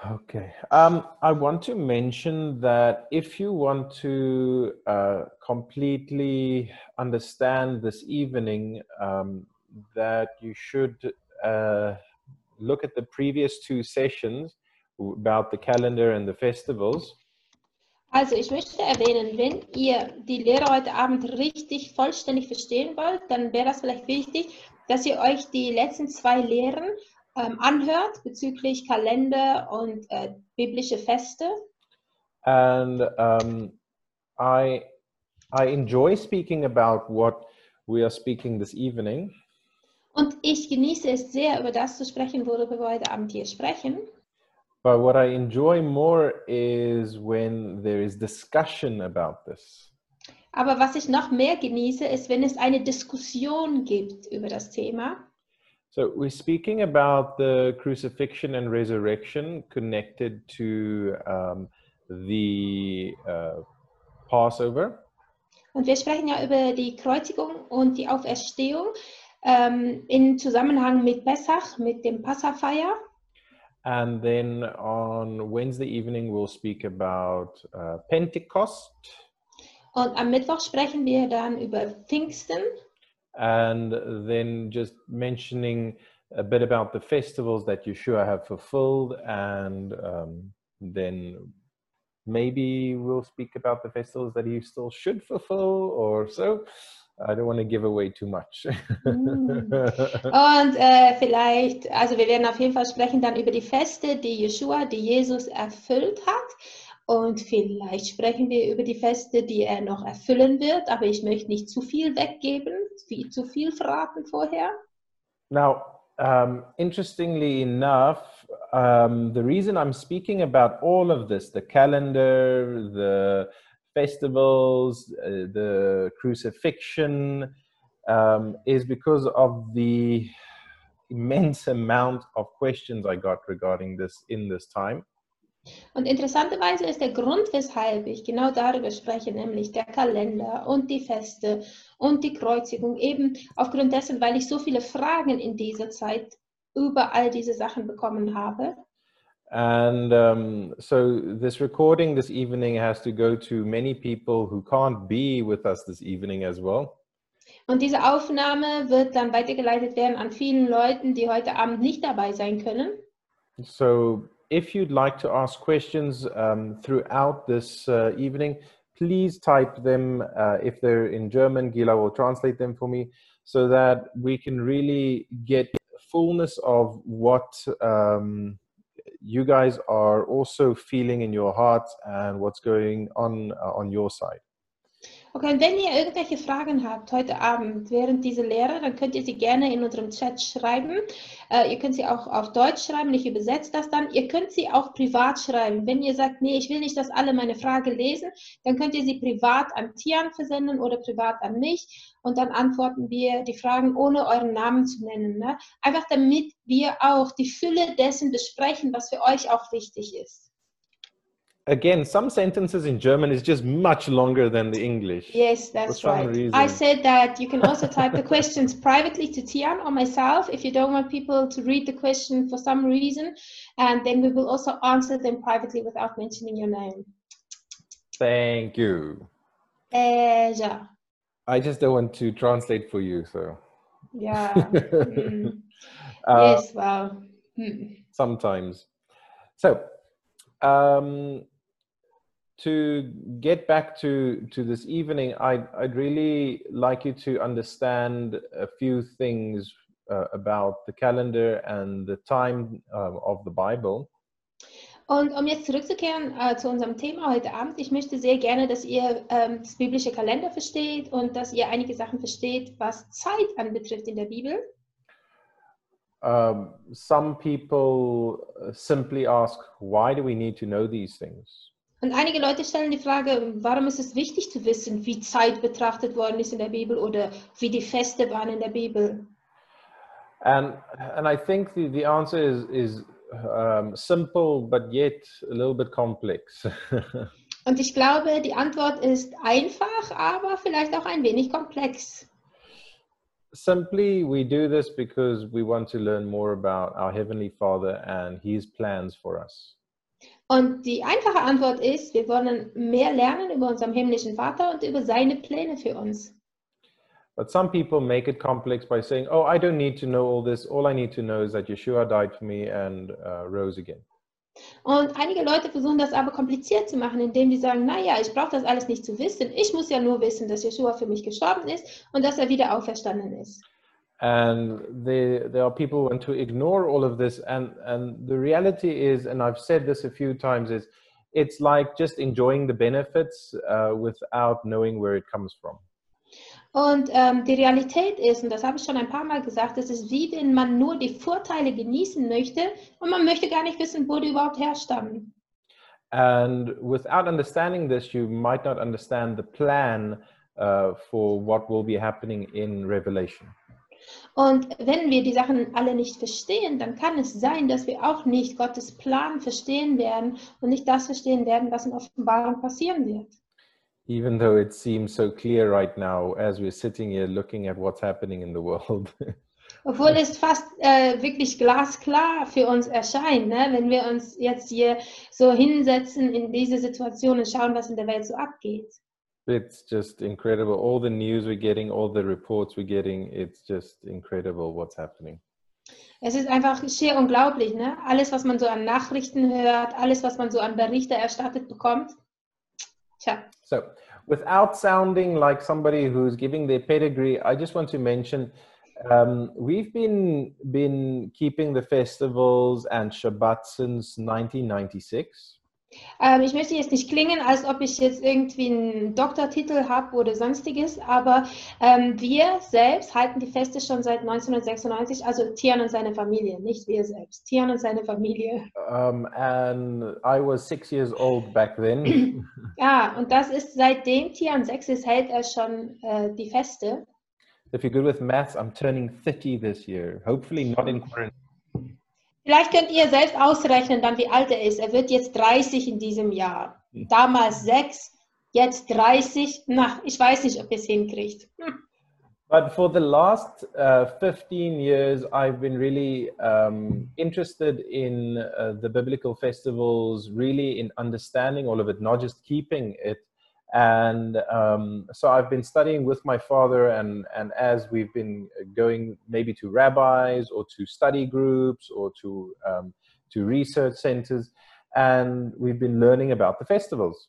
Okay. I want to mention that if you want to completely understand this evening, that you should look at the previous two sessions about the calendar and the festivals. Also ich möchte erwähnen, wenn ihr die Lehre heute Abend richtig vollständig verstehen wollt, dann wäre das vielleicht wichtig, dass ihr euch die letzten zwei Lehren anhört bezüglich Kalender und biblische Feste. And I enjoy speaking about what we are speaking this evening. Und ich genieße es sehr, über das zu sprechen, worüber wir heute Abend hier sprechen. But what I enjoy more is when there is discussion about this. Aber was ich noch mehr genieße, ist, wenn es eine Diskussion gibt über das Thema. So we're speaking about the crucifixion and resurrection connected to the Passover. Und wir sprechen ja über die Kreuzigung und die Auferstehung in Zusammenhang mit Pessach, mit dem Passafeier. And then on Wednesday evening we'll speak about Pentecost. Und am Mittwoch sprechen wir dann über Pfingsten. And then just mentioning a bit about the festivals that Yeshua have fulfilled, and then maybe we'll speak about the festivals that he still should fulfill, or so. I don't want to give away too much. Und vielleicht, also wir werden auf jeden Fall sprechen dann über die Feste, die Jeshua, die Jesus erfüllt hat. Und vielleicht sprechen wir über die Feste, die er noch erfüllen wird. Aber ich möchte nicht zu viel weggeben, zu viel verraten vorher. Now, interestingly enough, the reason I'm speaking about all of this, the calendar, the festivals, the crucifixion, is because of the immense amount of questions I got regarding this in this time. Und interessanterweise ist der Grund, weshalb ich genau darüber spreche, nämlich der Kalender und die Feste und die Kreuzigung, eben aufgrund dessen, weil ich so viele Fragen in dieser Zeit über all diese Sachen bekommen habe. And so this recording this evening has to go to many people who can't be with us this evening as well. Und diese Aufnahme wird dann weitergeleitet werden an vielen Leuten, die heute Abend nicht dabei sein können. So if you'd like to ask questions throughout this evening, please type them. If they're in German, Gila will translate them for me so that we can really get fullness of what you guys are also feeling in your hearts and what's going on your side. Okay, und wenn ihr irgendwelche Fragen habt heute Abend während dieser Lehre, dann könnt ihr sie gerne in unserem Chat schreiben. Ihr könnt sie auch auf Deutsch schreiben, ich übersetze das dann. Ihr könnt sie auch privat schreiben. Wenn ihr sagt, nee, ich will nicht, dass alle meine Frage lesen, dann könnt ihr sie privat an Tian versenden oder privat an mich. Und dann antworten wir die Fragen, ohne euren Namen zu nennen. Ne? Einfach damit wir auch die Fülle dessen besprechen, was für euch auch wichtig ist. Again, some sentences in German is just much longer than the English. Yes, that's right. I said that you can also type the questions privately to Tian or myself if you don't want people to read the question for some reason, and then we will also answer them privately without mentioning your name. Thank you. Ja. I just don't want to translate for you, so. Ja. Yes, well. Sometimes. So, to get back to this evening, I'd really like you to understand a few things about the calendar and the time of the Bible. Und um jetzt zurückzukehren zu unserem Thema heute Abend, ich möchte sehr gerne, dass ihr das biblische Kalender versteht und dass ihr einige Sachen versteht, was Zeit anbetrifft in der Bibel. Some people simply ask, why do we need to know these things? Und einige Leute stellen die Frage, warum ist es wichtig zu wissen, wie Zeit betrachtet worden ist in der Bibel oder wie die Feste waren in der Bibel? And I think the answer is simple, but yet a little bit complex. Und ich glaube, die Antwort ist einfach, aber vielleicht auch ein wenig komplex. Simply, we do this because we want to learn more about our Heavenly Father and His plans for us. Und die einfache Antwort ist, wir wollen mehr lernen über unseren himmlischen Vater und über seine Pläne für uns. But some people make it complex by saying, oh, I don't need to know all this. All I need to know is that Yeshua died for me and rose again. Und einige Leute versuchen das aber kompliziert zu machen, indem die sagen, naja, ich brauche das alles nicht zu wissen. Ich muss ja nur wissen, dass Yeshua für mich gestorben ist und dass er wieder auferstanden ist. And there are people who want to ignore all of this. And the reality is, and I've said this a few times, is it's like just enjoying the benefits without knowing where it comes from. Und die Realität ist, und das habe ich schon ein paar Mal gesagt, es ist wie wenn man nur die Vorteile genießen möchte und man möchte gar nicht wissen, wo die überhaupt herstammen. And without understanding this, you might not understand the plan for what will be happening in Revelation. Und wenn wir die Sachen alle nicht verstehen, dann kann es sein, dass wir auch nicht Gottes Plan verstehen werden und nicht das verstehen werden, was in Offenbarung passieren wird. Even though it seems so clear right now as we're sitting here looking at what's happening in the world. Obwohl es fast wirklich glasklar für uns erscheint, ne? Wenn wir uns jetzt hier so hinsetzen in diese Situation und schauen, was in der Welt so abgeht. It's just incredible. All the news we're getting, all the reports we're getting, it's just incredible what's happening. Es ist einfach schier unglaublich, ne? Alles, was man so an Nachrichten hört, alles, was man so an Berichte erstattet bekommt. Tja. So, without sounding like somebody who's giving their pedigree, I just want to mention we've been keeping the festivals and Shabbat since 1996. Ich möchte jetzt nicht klingen, als ob ich jetzt irgendwie einen Doktortitel habe oder sonstiges, aber wir selbst halten die Feste schon seit 1996, also Tian und seine Familie, nicht wir selbst, Tian und seine Familie. And I was 6 years old back then. Ja, und das ist seitdem Tian 6 ist, hält er schon die Feste. If you're good with maths, I'm turning 30 this year. Hopefully not in quarantine. Vielleicht könnt ihr selbst ausrechnen, dann wie alt er ist. Er wird jetzt 30 in diesem Jahr. Damals 6, jetzt 30. Na, ich weiß nicht, ob ihr es hinkriegt. But for the last 15 years, I've been really interested in the biblical festivals, really in understanding all of it, not just keeping it. And so I've been studying with my father, and as we've been going maybe to rabbis or to study groups or to research centers, and we've been learning about the festivals.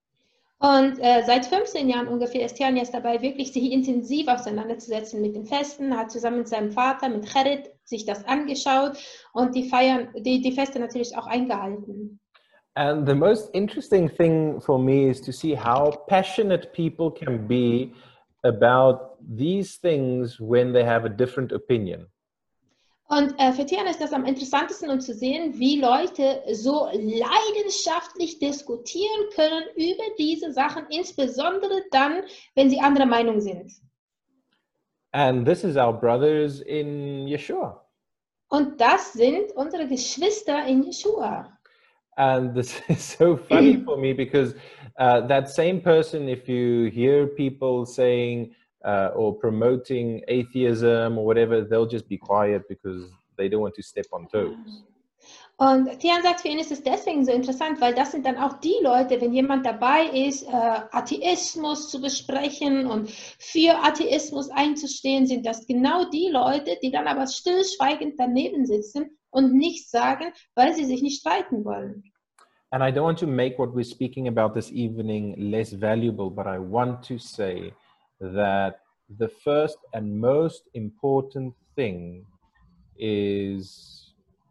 Und seit 15 Jahren ungefähr ist Tian jetzt dabei, wirklich sich intensiv auseinanderzusetzen mit den Festen, hat zusammen mit seinem Vater, mit Gerrit, sich das angeschaut und die Feste natürlich auch eingehalten. And the most interesting thing for me is to see how passionate people can be about these things when they have a different opinion. Und für Tian ist das am interessantesten, um zu sehen, wie Leute so leidenschaftlich diskutieren können über diese Sachen, insbesondere dann, wenn sie anderer Meinung sind. And this is our brothers in Yeshua. Und das sind unsere Geschwister in Yeshua. And this is so funny for me because that same person, if you hear people saying or promoting atheism or whatever, they'll just be quiet because they don't want to step on toes. Und Tian sagt, für ihn ist es deswegen so interessant, weil das sind dann auch die Leute, wenn jemand dabei ist, Atheismus zu besprechen und für Atheismus einzustehen, sind das genau die Leute, die dann aber stillschweigend daneben sitzen und nichts sagen, weil sie sich nicht streiten wollen. And I don't want to make what we're speaking about this evening less valuable, but I want to say that the first and most important thing is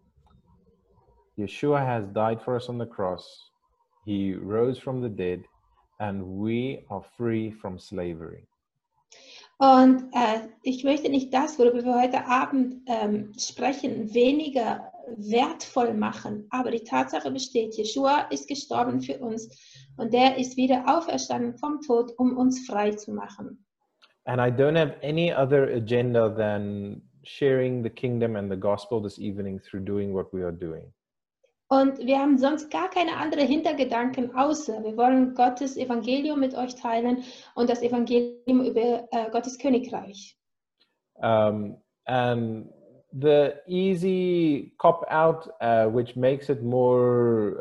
Yeshua has died for us on the cross. He rose from the dead, and we are free from slavery. Und ich möchte nicht das, worüber wir heute Abend sprechen, weniger wertvoll machen. Aber die Tatsache besteht, Yeshua ist gestorben für uns und er ist wieder auferstanden vom Tod, um uns frei zu machen. And I don't have any other agenda than sharing the kingdom and the gospel this evening through doing what we are doing. Und wir haben sonst gar keine anderen Hintergedanken, außer wir wollen Gottes Evangelium mit euch teilen und das Evangelium über Gottes Königreich. And the easy cop out, which makes it more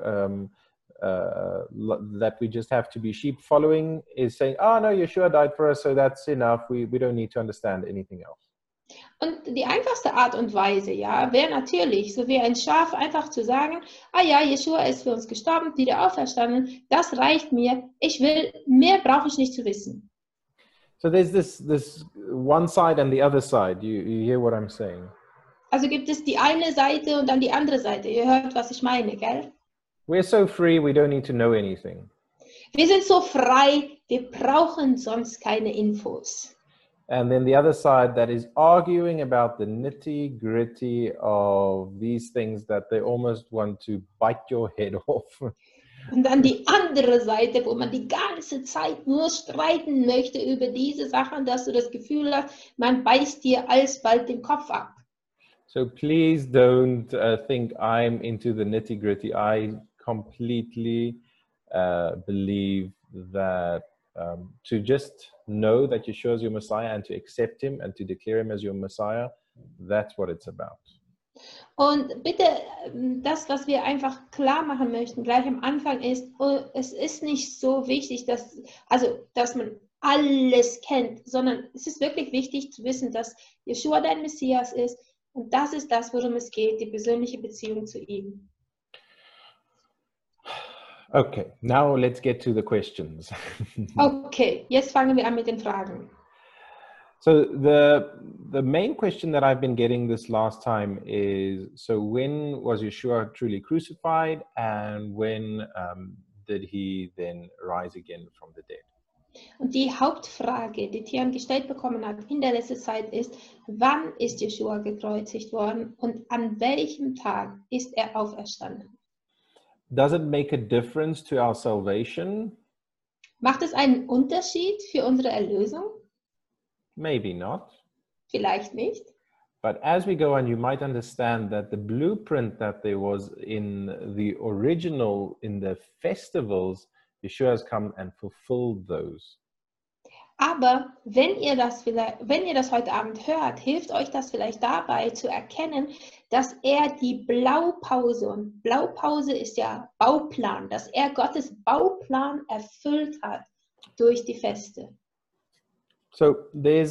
that we just have to be sheep following, is saying, oh no, Yeshua died for us, so that's enough. We don't need to understand anything else. Und die einfachste Art und Weise, ja, wäre natürlich, so wie ein Schaf, einfach zu sagen, ah ja, Yeshua ist für uns gestorben, wieder auferstanden, das reicht mir, mehr brauche ich nicht zu wissen. So there's this one side and the other side. You hear what I'm saying? Also gibt es die eine Seite und dann die andere Seite. Ihr hört, was ich meine, gell? We're so free, we don't need to know anything. Wir sind so frei, wir brauchen sonst keine Infos. And then the other side that is arguing about the nitty-gritty of these things that they almost want to bite your head off. Und dann die andere Seite, wo man die ganze Zeit nur streiten möchte über diese Sachen, dass du das Gefühl hast, man beißt dir alsbald den Kopf ab. So please don't think I'm into the nitty-gritty. I completely believe that to just know that Yeshua is your Messiah and to accept him and to declare him as your Messiah, that's what it's about. Und bitte, das, was wir einfach klar machen möchten, gleich am Anfang ist, es ist nicht so wichtig, dass man alles kennt, sondern es ist wirklich wichtig zu wissen, dass Yeshua dein Messias ist und das ist das, worum es geht, die persönliche Beziehung zu ihm. Okay, now let's get to the questions. Okay, jetzt fangen wir an mit den Fragen. So the main question that I've been getting this last time is, so when was Yeshua truly crucified and when did he then rise again from the dead? Und die Hauptfrage, die Tian gestellt bekommen hat in der letzten Zeit ist, wann ist Yeshua gekreuzigt worden und an welchem Tag ist er auferstanden? Does it make a difference to our salvation? Macht es einen Unterschied für unsere Erlösung? Maybe not. Vielleicht nicht. But as we go on, you might understand that the blueprint that there was in the original, in the festivals, Yeshua has come and fulfilled those. Aber wenn ihr das heute Abend hört, hilft euch das vielleicht dabei zu erkennen, dass er die Blaupause, und Blaupause ist ja Bauplan, dass er Gottes Bauplan erfüllt hat durch die Feste. So there's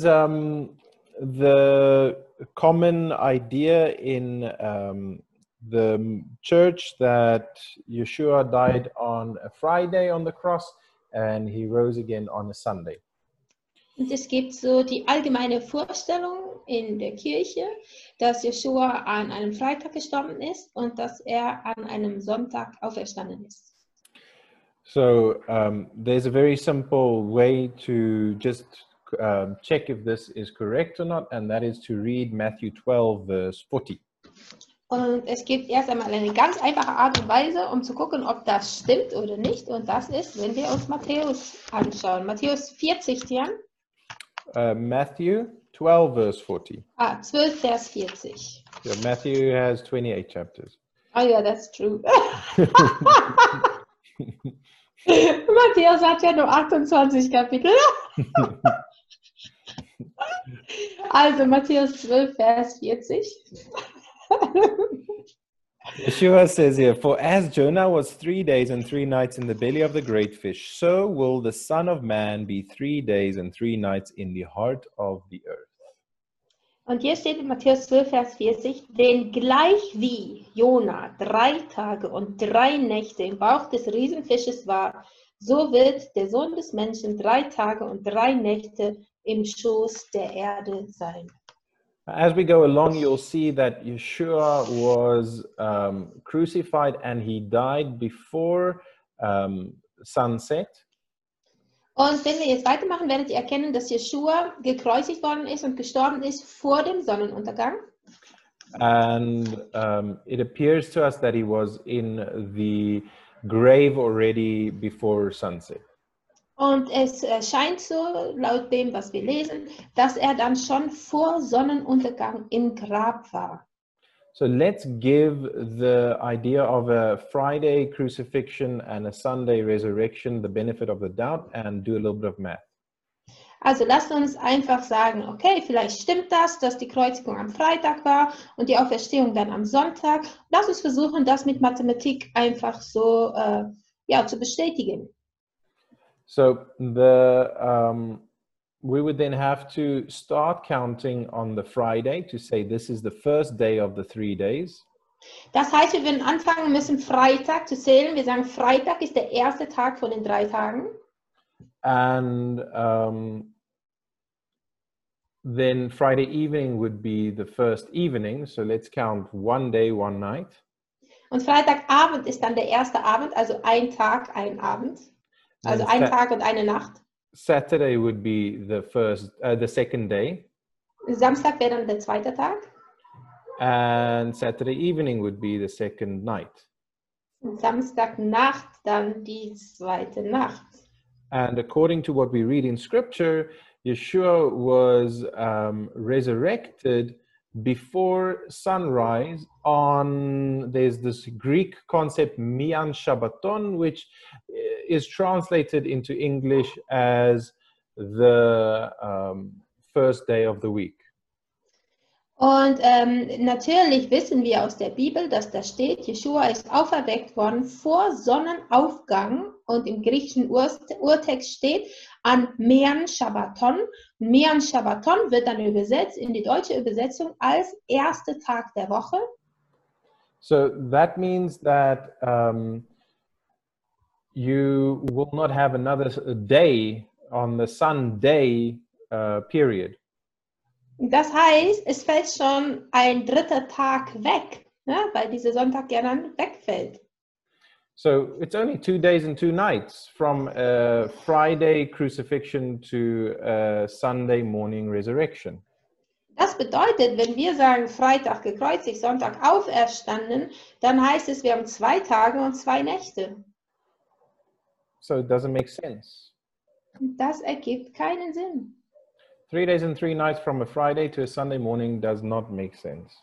the common idea in the church that Yeshua died on a Friday on the cross and he rose again on a Sunday. Und es gibt so die allgemeine Vorstellung in der Kirche, dass Yeshua an einem Freitag gestorben ist und dass er an einem Sonntag auferstanden ist. So there's a very simple way to just check if this is correct or not, and that is to read Matthew 12, verse 40. Und es gibt erst einmal eine ganz einfache Art und Weise, um zu gucken, ob das stimmt oder nicht. Und das ist, wenn wir uns Matthäus anschauen. Matthäus 40, Jan. Matthew 12, verse 40. 12, Vers 40. So Matthew has 28 chapters. Oh ja, that's true. Matthäus hat ja nur 28 Kapitel. Also Matthäus 12, Vers 40. Yeshua says here, for as Jonah was 3 days and 3 nights in the belly of the great fish, so will the Son of Man be 3 days and 3 nights in the heart of the earth. Und hier steht in Matthäus 12, Vers 40, denn gleich wie Jona 3 Tage und 3 Nächte im Bauch des Riesenfisches war, so wird der Sohn des Menschen 3 Tage und 3 Nächte im Schoß der Erde sein. As we go along, you'll see that Yeshua was crucified and he died before sunset. Und wenn wir jetzt weitermachen, werdet ihr erkennen, dass Yeshua gekreuzigt worden ist und gestorben ist vor dem Sonnenuntergang. And it appears to us that he was in the grave already before sunset. Und es scheint so, laut dem, was wir lesen, dass er dann schon vor Sonnenuntergang im Grab war. So let's give the idea of a Friday crucifixion and a Sunday resurrection the benefit of the doubt and do a little bit of math. Also lasst uns einfach sagen, okay, vielleicht stimmt das, dass die Kreuzigung am Freitag war und die Auferstehung dann am Sonntag. Lass uns versuchen, das mit Mathematik einfach so ja, zu bestätigen. So we would then have to start counting on the Friday to say this is the first day of the 3 days. Das heißt, wir würden anfangen müssen, Freitag zu zählen. Wir sagen, Freitag ist der erste Tag von den 3 Tagen. And then Friday evening would be the first evening. So let's count 1 day, 1 night. Und Freitagabend ist dann der erste Abend, also ein Tag, ein Abend. Also ein Tag und eine Nacht. Saturday would be the second day. Samstag wäre dann der zweite Tag. And Saturday evening would be the second night. Und Samstagnacht dann die zweite Nacht. And according to what we read in Scripture, Yeshua was resurrected before sunrise on, there's this Greek concept, Mian Shabbaton, which is translated into English as the first day of the week. Und natürlich wissen wir aus der Bibel, dass da steht, Jeschua ist auferweckt worden vor Sonnenaufgang und im griechischen Urtext steht an Mean Shabbaton. Mean Shabbaton wird dann übersetzt in die deutsche Übersetzung als erster Tag der Woche. So that means that you will not have another day on the Sunday period. Das heißt, es fällt schon ein dritter Tag weg, ne? Weil dieser Sonntag ja dann wegfällt. So it's only 2 days and 2 nights from Friday crucifixion to Sunday morning resurrection. Das bedeutet, wenn wir sagen Freitag gekreuzigt, Sonntag auferstanden, dann heißt es, wir haben 2 Tage und 2 Nächte. So it doesn't make sense. Das ergibt keinen Sinn. 3 days and 3 nights from a Friday to a Sunday morning does not make sense.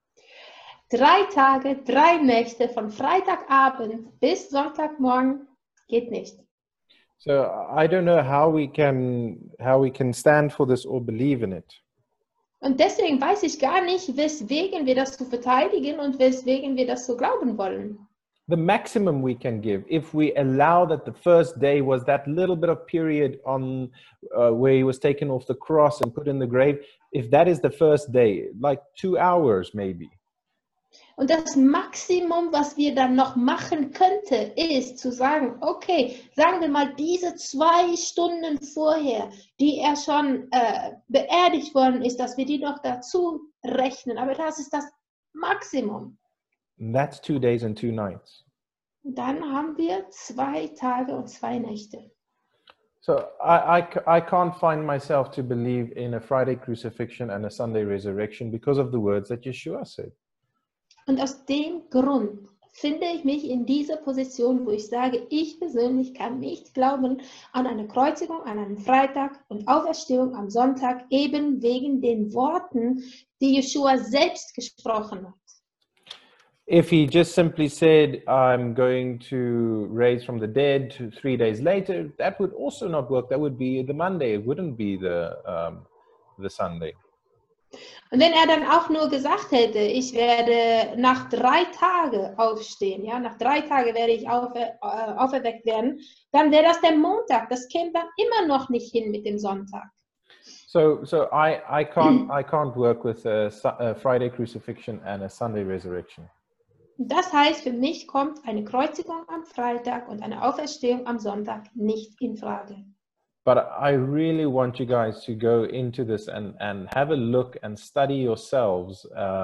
3 Tage, 3 Nächte von Freitagabend bis Sonntagmorgen geht nicht. So I don't know how we can stand for this or believe in it. Und deswegen weiß ich gar nicht, weswegen wir das so verteidigen und weswegen wir das so glauben wollen. The maximum we can give, if we allow that the first day was that little bit of period on where he was taken off the cross and put in the grave, if that is the first day, like 2 hours maybe. Und das Maximum, was wir dann noch machen könnte, ist zu sagen, okay, sagen wir mal diese 2 Stunden vorher, die er schon beerdigt worden ist, dass wir die noch dazu rechnen. Aber das ist das Maximum. And that's 2 days and 2 nights. Und dann haben wir 2 Tage und 2 Nächte. So I can't find myself to believe in a Friday crucifixion and a Sunday resurrection because of the words that Yeshua said. Und aus dem Grund finde ich mich in dieser Position, wo ich sage, ich persönlich kann nicht glauben an eine Kreuzigung an einem Freitag und Auferstehung am Sonntag, eben wegen den Worten, die Yeshua selbst gesprochen hat. If he just simply said, I'm going to raise from the dead 3 days later, that would also not work. That would be the Monday. It wouldn't be the Sunday. Und wenn er dann auch nur gesagt hätte, ich werde nach 3 Tagen aufstehen, ja, nach 3 Tagen werde ich auferweckt werden, dann wäre das der Montag. Das käme dann immer noch nicht hin mit dem Sonntag. So I can't work with a Friday crucifixion and a Sunday resurrection. Das heißt, für mich kommt eine Kreuzigung am Freitag und eine Auferstehung am Sonntag nicht in Frage. But I really want you guys to go into this and have a look and study yourselves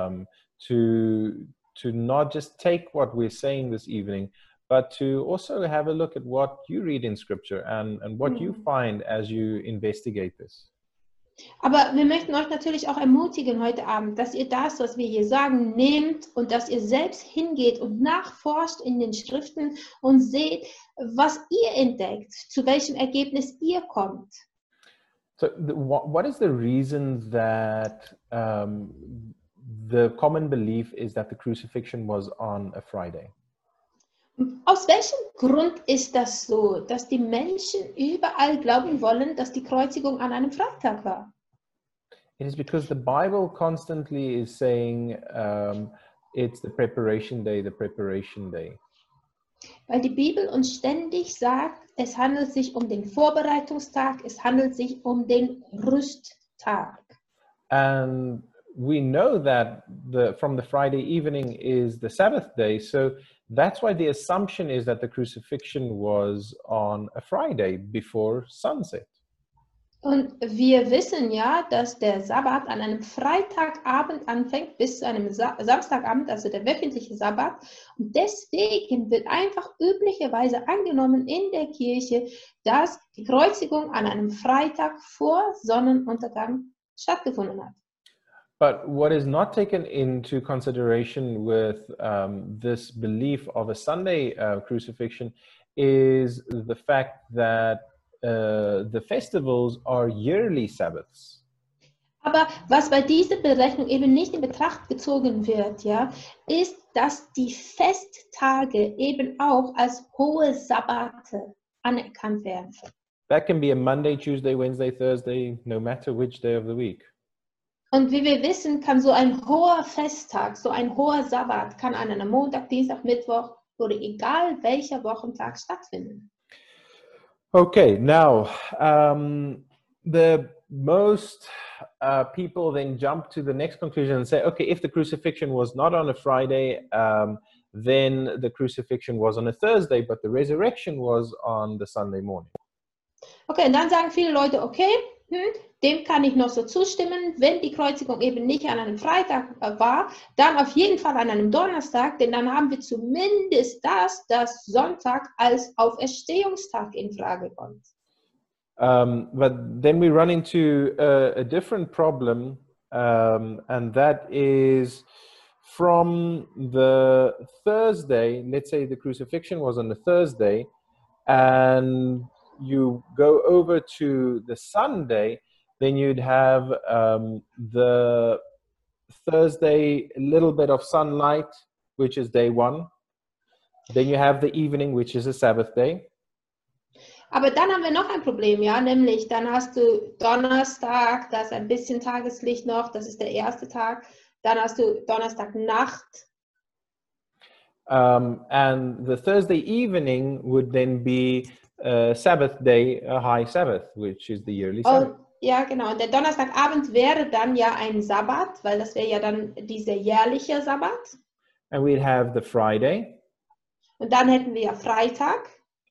to not just take what we're saying this evening, but to also have a look at what you read in Scripture and what you find as you investigate this. Aber wir möchten euch natürlich auch ermutigen heute Abend, dass ihr das, was wir hier sagen, nehmt und dass ihr selbst hingeht und nachforscht in den Schriften und seht, was ihr entdeckt, zu welchem Ergebnis ihr kommt. So what is the reason that the common belief is that the crucifixion was on a Friday? Aus welchem Grund ist das so, dass die Menschen überall glauben wollen, dass die Kreuzigung an einem Freitag war? It is because the Bible constantly is saying it's the preparation day, the preparation day. Weil die Bibel uns ständig sagt, es handelt sich um den Vorbereitungstag, es handelt sich um den Rüsttag. And we know that from the Friday evening is the Sabbath day, so that's why the assumption is that the crucifixion was on a Friday before sunset. Und wir wissen ja, dass der Sabbat an einem Freitagabend anfängt bis zu einem Samstagabend, also der wöchentliche Sabbat. Und deswegen wird einfach üblicherweise angenommen in der Kirche, dass die Kreuzigung an einem Freitag vor Sonnenuntergang stattgefunden hat. But what is not taken into consideration with this belief of a Sunday crucifixion is the fact that the festivals are yearly Sabbaths. Aber was bei dieser Berechnung eben nicht in Betracht gezogen wird, ja, ist, dass die Festtage eben auch als hohe Sabbate anerkannt werden. That can be a Monday, Tuesday, Wednesday, Thursday, no matter which day of the week. Und wie wir wissen, kann so ein hoher Festtag, so ein hoher Sabbat, kann an einem Montag, Dienstag, Mittwoch oder egal welcher Wochentag stattfinden. Okay, now the most people then jump to the next conclusion and say, okay, if the crucifixion was not on a Friday, then the crucifixion was on a Thursday, but the resurrection was on the Sunday morning. Okay, und dann sagen viele Leute, okay, dem kann ich noch so zustimmen, wenn die Kreuzigung eben nicht an einem Freitag war, dann auf jeden Fall an einem Donnerstag, denn dann haben wir zumindest das, dass Sonntag als Auferstehungstag in Frage kommt. But then we run into a different problem, and that is from the Thursday, let's say the crucifixion was on a Thursday, and you go over to the Sunday, then you'd have the Thursday, a little bit of sunlight, which is day one. Then you have the evening, which is a Sabbath day. Aber dann haben wir noch ein Problem, ja, nämlich dann hast du Donnerstag, da ist ein bisschen Tageslicht noch, das ist der erste Tag. Dann hast du Donnerstagnacht. And the Thursday evening would then be Sabbath day, a high Sabbath, which is the yearly Sabbath. Ja, genau. Und der Donnerstagabend wäre dann ja ein Sabbat, weil das wäre ja dann dieser jährliche Sabbat. And we'd have the Friday. Und dann hätten wir ja Freitag.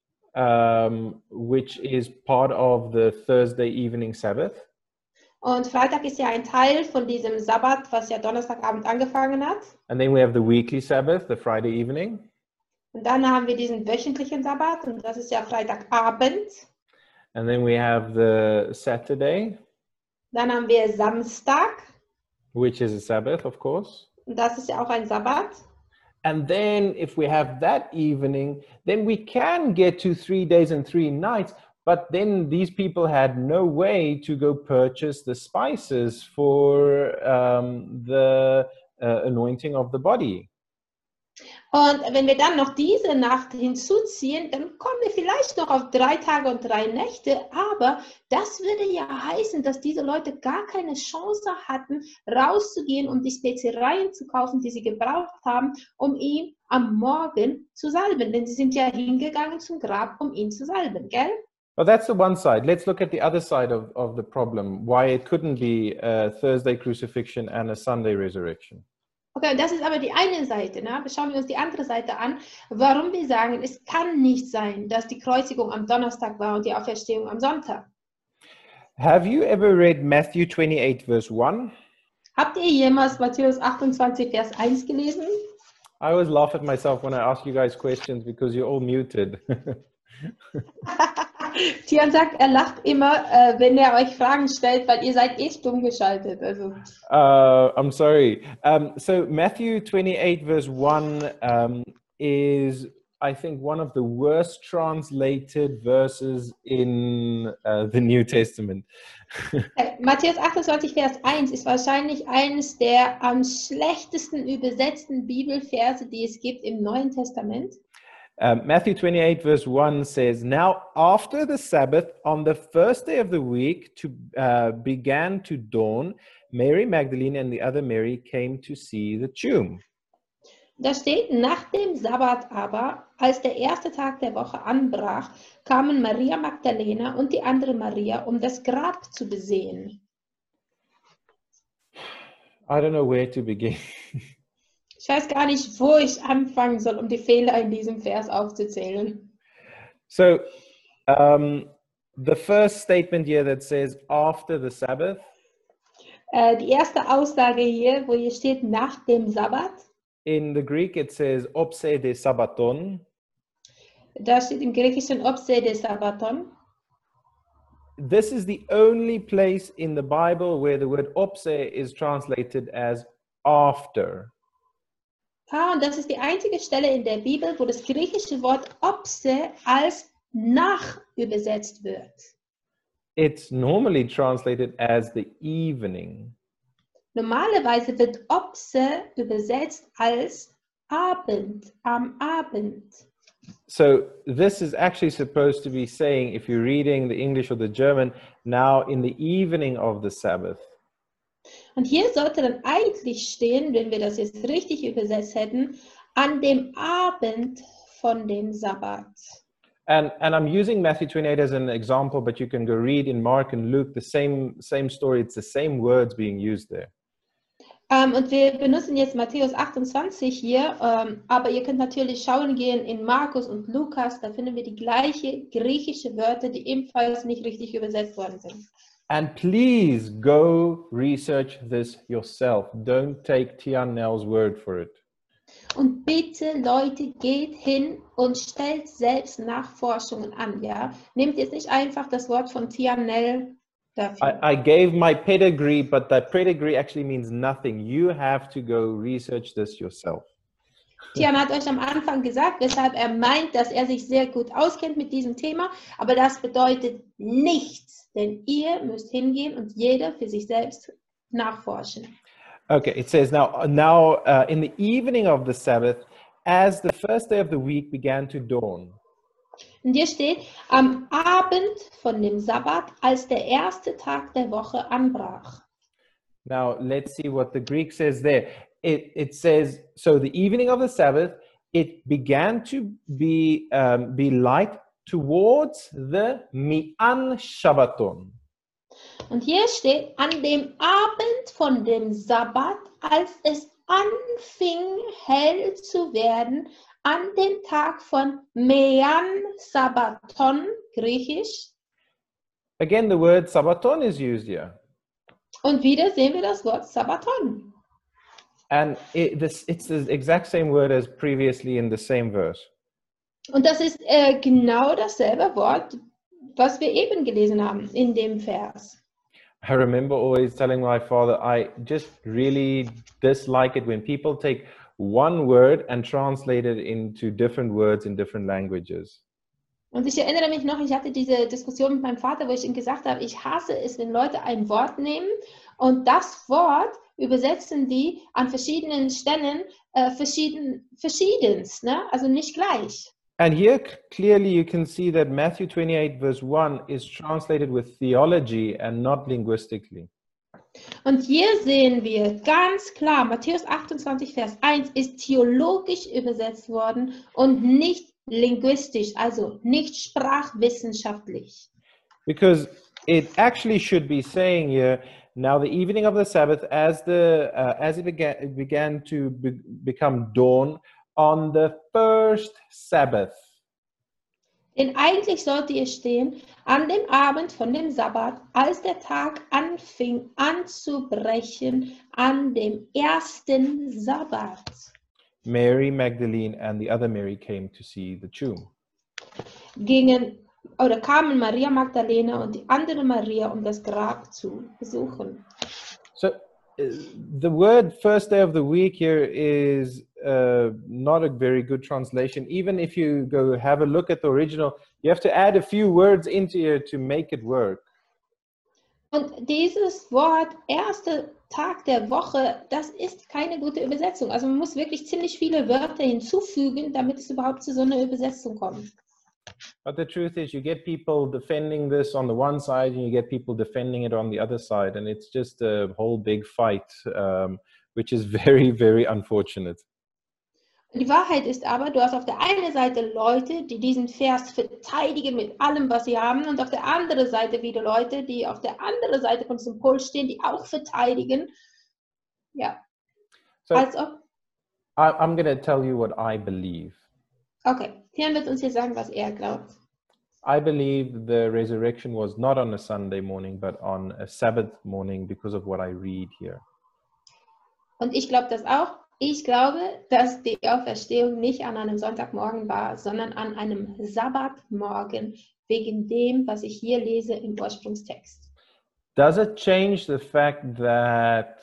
Which is part of the Thursday evening Sabbath. Und Freitag ist ja ein Teil von diesem Sabbat, was ja Donnerstagabend angefangen hat. And then we have the weekly Sabbath, the Friday evening. Und dann haben wir diesen wöchentlichen Sabbat und das ist ja Freitagabend. And then we have the Saturday. Dann haben wir Samstag. Which is a Sabbath, of course. Und das ist ja auch ein Sabbat. And then if we have that evening, then we can get to 3 days and 3 nights. But then these people had no way to go purchase the spices for the anointing of the body. Und wenn wir dann noch diese Nacht hinzuziehen, dann kommen wir vielleicht noch auf 3 Tage und 3 Nächte, aber das würde ja heißen, dass diese Leute gar keine Chance hatten, rauszugehen und die Spezereien zu kaufen, die sie gebraucht haben, um ihn am Morgen zu salben. Denn sie sind ja hingegangen zum Grab, um ihn zu salben, gell? Well, that's the one side. Let's look at the other side of the problem, why it couldn't be a Thursday crucifixion and a Sunday resurrection. Okay, das ist aber die eine Seite. Ne? Schauen wir uns die andere Seite an, warum wir sagen, es kann nicht sein, dass die Kreuzigung am Donnerstag war und die Auferstehung am Sonntag. Have you ever read Matthew 28, verse 1? Habt ihr jemals Matthäus 28, Vers 1 gelesen? I always laugh at myself when I ask you guys questions because you're all muted. Tian sagt, er lacht immer, wenn er euch Fragen stellt, weil ihr seid stumm geschaltet. Also. I'm sorry. So Matthew 28 verse 1 is, I think, one of the worst translated verses in the New Testament. Matthäus 28 Vers 1 ist wahrscheinlich eines der am schlechtesten übersetzten Bibelverse, die es gibt im Neuen Testament. Matthew 28 verse 1 says, "Now after the Sabbath, on the first day of the week, began to dawn, Mary Magdalene and the other Mary came to see the tomb." Da steht, nach dem Sabbat aber, als der erste Tag der Woche anbrach, kamen Maria Magdalena und die andere Maria, um das Grab zu besehen. I don't know where to begin. Ich weiß gar nicht, wo ich anfangen soll, die Fehler in diesem Vers aufzuzählen. So, the first statement here that says after the Sabbath, Die erste Aussage hier, wo hier steht, nach dem Sabbat, in the Greek it says opse de Sabbaton. da steht im Griechischen opse de Sabbaton. This is the only place in the Bible where the word opse is translated as after. Und das ist die einzige Stelle in der Bibel, wo das griechische Wort opse als nach übersetzt wird. It's normally translated as the evening. Normalerweise wird opse übersetzt als Abend, am Abend. So this is actually supposed to be saying, if you're reading the English or the German, now in the evening of the Sabbath. Und hier sollte dann eigentlich stehen, wenn wir das jetzt richtig übersetzt hätten, an dem Abend von dem Sabbat. And I'm using Matthew 28 as an example, but you can go read in Mark and Luke the same story. It's the same words being used there. Und wir benutzen jetzt Matthäus 28 hier, aber ihr könnt natürlich schauen gehen in Markus und Lukas, da finden wir die gleiche griechische Wörter, die ebenfalls nicht richtig übersetzt worden sind. And please go research this yourself. Don't take Tianel's word for it. Und bitte, Leute, geht hin und stellt selbst Nachforschungen an, ja? Nehmt jetzt nicht einfach das Wort von Tianel dafür. I gave my pedigree, but that pedigree actually means nothing. You have to go research this yourself. Tian hat euch am Anfang gesagt, weshalb er meint, dass er sich sehr gut auskennt mit diesem Thema, aber das bedeutet nichts, denn ihr müsst hingehen und jeder für sich selbst nachforschen. Okay, it says now in the evening of the Sabbath, as the first day of the week began to dawn. Und hier steht, am Abend von dem Sabbat, als der erste Tag der Woche anbrach. Now let's see what the Greek says there. It says, so the evening of the Sabbath, it began to be light towards the Mi'an Shabbaton. Und hier steht, an dem Abend von dem Sabbat, als es anfing hell zu werden, an dem Tag von Mean Sabbaton, griechisch. Again, the word Sabbaton is used here. Und wieder sehen wir das Wort Sabbaton. And it's the exact same word as previously in the same verse. Und das ist genau dasselbe Wort, was wir eben gelesen haben in dem Vers. I remember always telling my father, I just really dislike it when people take one word and translate it into different words in different languages. Und ich erinnere mich noch, ich hatte diese Diskussion mit meinem Vater, wo ich ihm gesagt habe, ich hasse es, wenn Leute ein Wort nehmen und das Wort übersetzen die an verschiedenen Stellen verschiedenst, ne? Also nicht gleich. And here clearly you can see that Matthew 28 verse 1 is translated with theology and not linguistically. Und hier sehen wir ganz klar, Matthäus 28 Vers 1 ist theologisch übersetzt worden und nicht linguistisch, also nicht sprachwissenschaftlich. Because it actually should be saying here, now the evening of the Sabbath, as it began to become dawn on the first Sabbath. Denn eigentlich sollte hier stehen, an dem Abend von dem Sabbat, als der Tag anfing anzubrechen, an dem ersten Sabbat. Mary Magdalene and the other Mary came to see the tomb. Kamen Maria Magdalena und die andere Maria, um das Grab zu besuchen. So the word first day of the week here is not a very good translation. Even if you go have a look at the original, you have to add a few words into here to make it work. Und dieses Wort erste Tag der Woche, das ist keine gute Übersetzung. Also man muss wirklich ziemlich viele Wörter hinzufügen, damit es überhaupt zu so einer Übersetzung kommt. But the truth is, you get people defending this on the one side, and you get people defending it on the other side, and it's just a whole big fight, which is very, very unfortunate. Die Wahrheit ist aber, du hast auf der einen Seite Leute, die diesen Vers verteidigen mit allem, was sie haben, und auf der anderen Seite wieder Leute, die auf der anderen Seite von diesem Pol stehen, die auch verteidigen. Ja. So Also, I'm going to tell you what I believe. okay, Tian wird uns hier sagen, was er glaubt. I believe the resurrection was not on a Sunday morning, but on a Sabbath morning because of what I read here. Und ich glaube das auch. Ich glaube, dass die Auferstehung nicht an einem Sonntagmorgen war, sondern an einem Sabbatmorgen, wegen dem, was ich hier lese im Ursprungstext. Does it change the fact that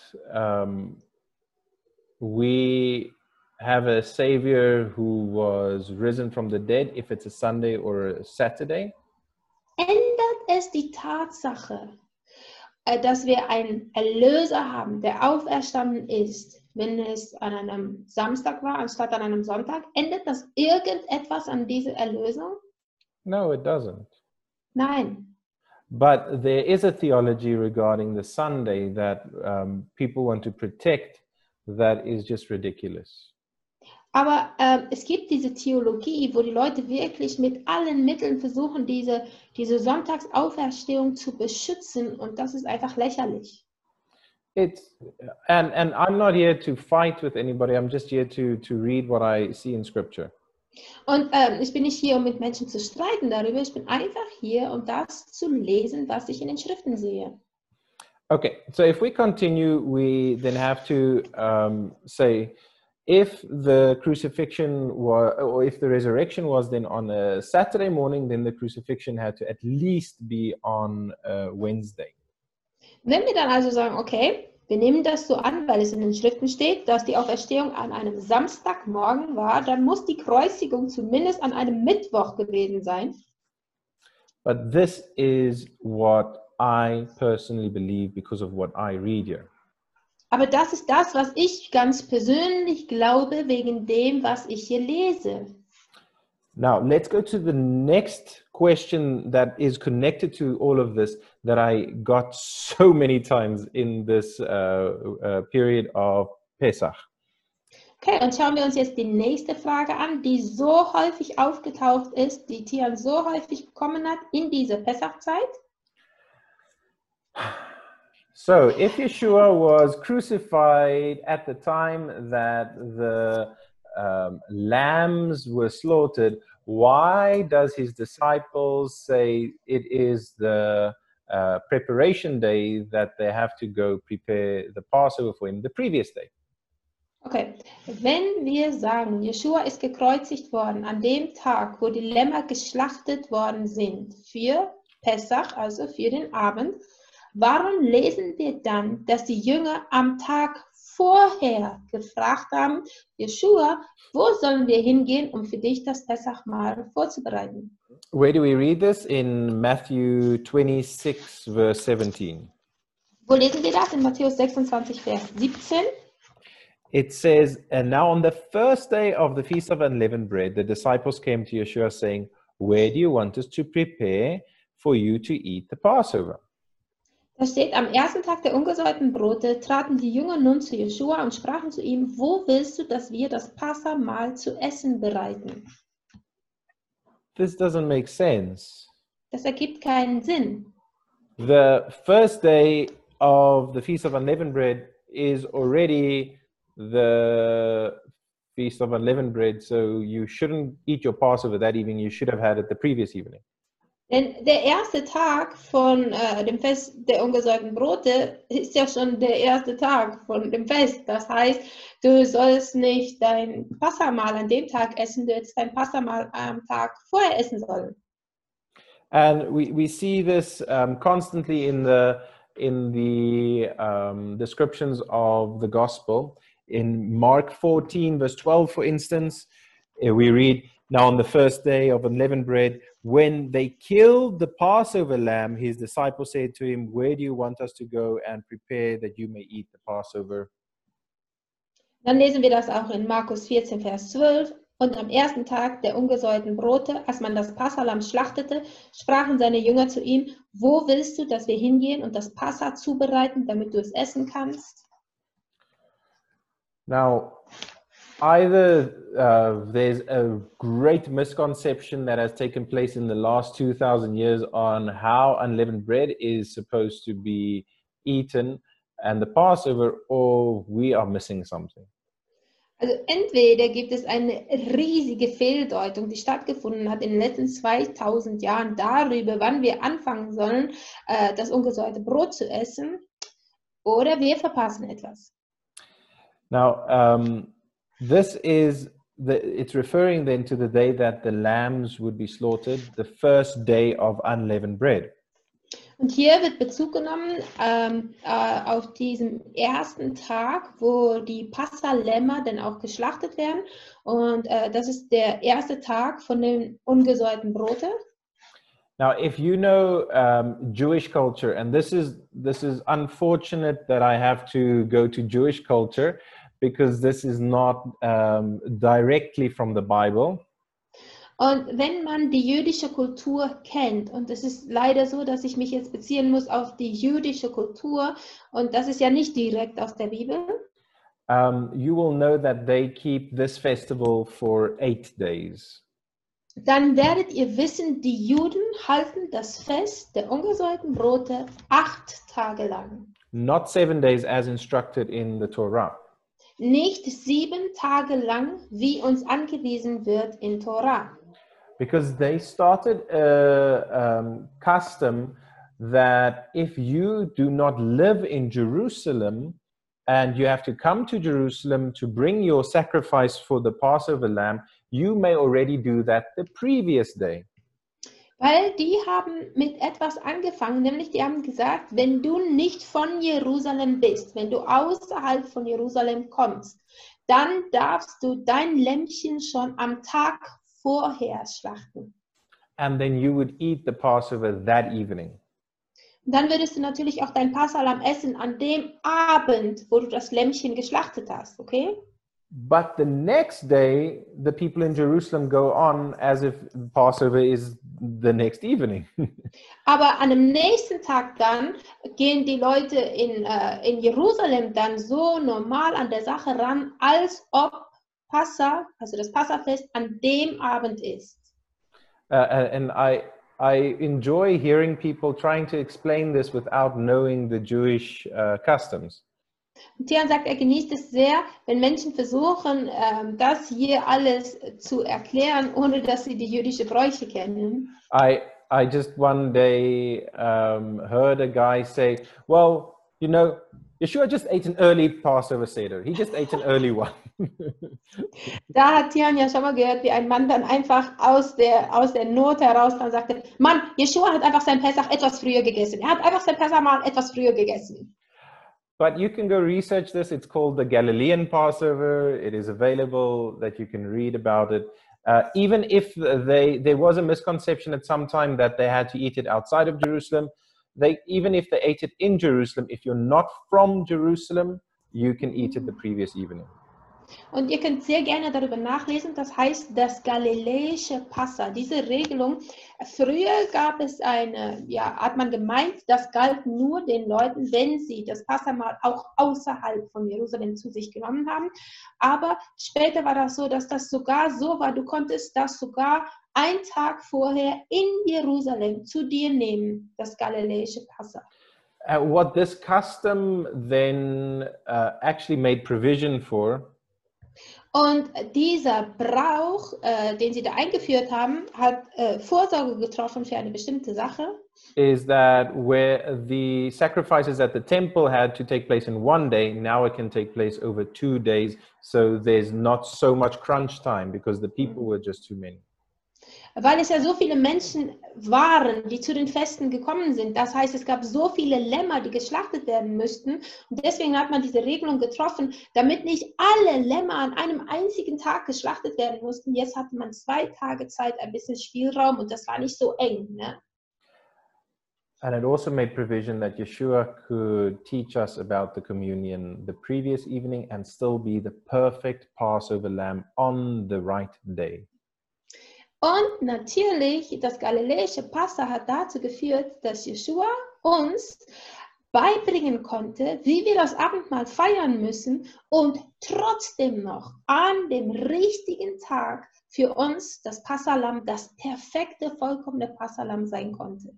we have a Savior who was risen from the dead, if it's a Sunday or a Saturday? Ändert es die Tatsache, dass wir einen Erlöser haben, der auferstanden ist, wenn es an einem Samstag war, anstatt an einem Sonntag? Ändert das irgendetwas an dieser Erlösung? No, it doesn't. Nein. But there is a theology regarding the Sunday that people want to protect that is just ridiculous. Aber es gibt diese Theologie, wo die Leute wirklich mit allen Mitteln versuchen, diese Sonntagsauferstehung zu beschützen, und das ist einfach lächerlich. And I'm not here to fight with anybody. I'm just here to read what I see in Scripture. Und ich bin nicht hier, um mit Menschen zu streiten darüber. Ich bin einfach hier, um das zu lesen, was ich in den Schriften sehe. Okay, so if we continue, we then have to say, if the crucifixion was, or if the resurrection was then on a Saturday morning, then the crucifixion had to at least be on a Wednesday. Wenn wir dann also sagen, okay, wir nehmen das so an, weil es in den Schriften steht, dass die Auferstehung an einem Samstagmorgen war, dann muss die Kreuzigung zumindest an einem Mittwoch gewesen sein. But this is what I personally believe because of what I read here. Aber das ist das, was ich ganz persönlich glaube, wegen dem, was ich hier lese. Now, let's go to the next question that is connected to all of this that I got so many times in this period of Pesach. Okay, und schauen wir uns jetzt die nächste Frage an, die so häufig aufgetaucht ist, die Tian so häufig bekommen hat in dieser Pesachzeit. So, if Yeshua was crucified at the time that the lambs were slaughtered, why does his disciples say it is the preparation day that they have to go prepare the Passover for him the previous day? Okay, wenn wir sagen, Yeshua ist gekreuzigt worden an dem Tag, wo die Lämmer geschlachtet worden sind für Pesach, also für den Abend, warum lesen wir dann, dass die Jünger am Tag vorher gefragt haben, Yeshua, wo sollen wir hingehen, um für dich das Pessachmahl vorzubereiten? Where do we read this? In Matthew 26, verse 17. Wo lesen wir das? In Matthäus 26, Vers 17. It says, and now on the first day of the Feast of Unleavened Bread, the disciples came to Yeshua saying, where do you want us to prepare for you to eat the Passover? Da steht, am ersten Tag der ungesäuerten Brote traten die Jünger nun zu Yeshua und sprachen zu ihm, wo willst du, dass wir das Passamahl zu essen bereiten? This doesn't make sense. Das ergibt keinen Sinn. The first day of the Feast of Unleavened Bread is already the Feast of Unleavened Bread, so you shouldn't eat your Passover that evening. You should have had it the previous evening. Denn der erste Tag von dem Fest der ungesäuerten Brote ist ja schon der erste Tag von dem Fest. Das heißt, du sollst nicht dein Passamahl an dem Tag essen, du hättest dein Passamahl am Tag vorher essen sollen. And we see this constantly in the descriptions of the gospel. In Mark 14, verse 12, for instance, we read, Now on the first day of unleavened bread, when they killed the Passover lamb, his disciples said to him, "Where do you want us to go and prepare that you may eat the Passover?" Dann lesen wir das auch in Markus 14, Vers 12. Und am ersten Tag der ungesäuerten Brote, als man das Passalamm schlachtete, sprachen seine Jünger zu ihm: Wo willst du, dass wir hingehen und das Passa zubereiten, damit du es essen kannst? Now, either there's a great misconception that has taken place in the last 2,000 years on how unleavened bread is supposed to be eaten and the Passover, or we are missing something. Also entweder gibt es eine riesige Fehldeutung, die stattgefunden hat in den letzten 2000 Jahren darüber, wann wir anfangen sollen, das ungesäuerte Brot zu essen, oder wir verpassen etwas. Now, it's referring then to the day that the lambs would be slaughtered, the first day of unleavened bread. Und hier wird Bezug genommen auf diesen ersten Tag, wo die Passalämmer dann auch geschlachtet werden. Und das ist der erste Tag von den ungesäuerten Brote. Now, if you know Jewish culture, and this is unfortunate that I have to go to Jewish culture because this is not directly from the Bible. Und wenn man die jüdische Kultur kennt, und es ist leider so, dass ich mich jetzt beziehen muss auf die jüdische Kultur, und das ist ja nicht direkt aus der Bibel, you will know that they keep this festival for 8 days. Dann werdet ihr wissen, die Juden halten das Fest der ungesäuerten Brote 8 Tage lang. Not 7 days as instructed in the Torah. Nicht 7 Tage lang, wie uns angewiesen wird in Torah. Because they started a custom that if you do not live in Jerusalem and you have to come to Jerusalem to bring your sacrifice for the Passover lamb, you may already do that the previous day. Weil die haben mit etwas angefangen, nämlich die haben gesagt, wenn du nicht von Jerusalem bist, wenn du außerhalb von Jerusalem kommst, dann darfst du dein Lämmchen schon am Tag vorher schlachten. And then you would eat the Passover that evening. Und dann würdest du natürlich auch dein Passalam essen an dem Abend, wo du das Lämmchen geschlachtet hast, okay? But the next day, the people in Jerusalem go on as if Passover is the next evening. Aber an dem nächsten Tag dann gehen die Leute in Jerusalem dann so normal an der Sache ran, als ob Passa, also das Passafest, an dem Abend ist. And I enjoy hearing people trying to explain this without knowing the Jewish customs. Und Tian sagt, er genießt es sehr, wenn Menschen versuchen, das hier alles zu erklären, ohne dass sie die jüdische Bräuche kennen. I just one day heard a guy say, well, you know, Yeshua just ate an early Passover Seder. He just ate an early one. Da hat Tian ja schon mal gehört, wie ein Mann dann einfach aus der Not heraus dann sagte, Mann, Yeshua hat einfach sein Pessach etwas früher gegessen. Er hat einfach sein Pessach mal etwas früher gegessen. But you can go research this. It's called the Galilean Passover. It is available that you can read about it. Even if there was a misconception at some time that they had to eat it outside of Jerusalem, even if they ate it in Jerusalem, if you're not from Jerusalem, you can eat it the previous evening. Und ihr könnt sehr gerne darüber nachlesen, das heißt das galiläische Passa. Diese Regelung, früher gab es hat man gemeint, das galt nur den Leuten, wenn sie das Passamal auch außerhalb von Jerusalem zu sich genommen haben. Aber später war das so, dass das sogar so war, du konntest das sogar einen Tag vorher in Jerusalem zu dir nehmen, das galiläische Passa. What this custom then actually made provision for. Und dieser Brauch, den sie da eingeführt haben, hat Vorsorge getroffen für eine bestimmte Sache. Is that where the sacrifices at the temple had to take place in one day, now it can take place over 2 days. So there's not so much crunch time because the people were just too many. Weil es ja so viele Menschen waren, die zu den Festen gekommen sind. Das heißt, es gab so viele Lämmer, die geschlachtet werden müssten. Und deswegen hat man diese Regelung getroffen, damit nicht alle Lämmer an einem einzigen Tag geschlachtet werden mussten. Jetzt hatte man 2 Tage Zeit, ein bisschen Spielraum und das war nicht so eng. Ne? And it also made provision that Yeshua could teach us about the communion the previous evening and still be the perfect Passover lamb on the right day. Und natürlich, das galiläische Passa hat dazu geführt, dass Jeshua uns beibringen konnte, wie wir das Abendmahl feiern müssen und trotzdem noch an dem richtigen Tag für uns das Passahlamm, das perfekte, vollkommene Passahlamm sein konnte.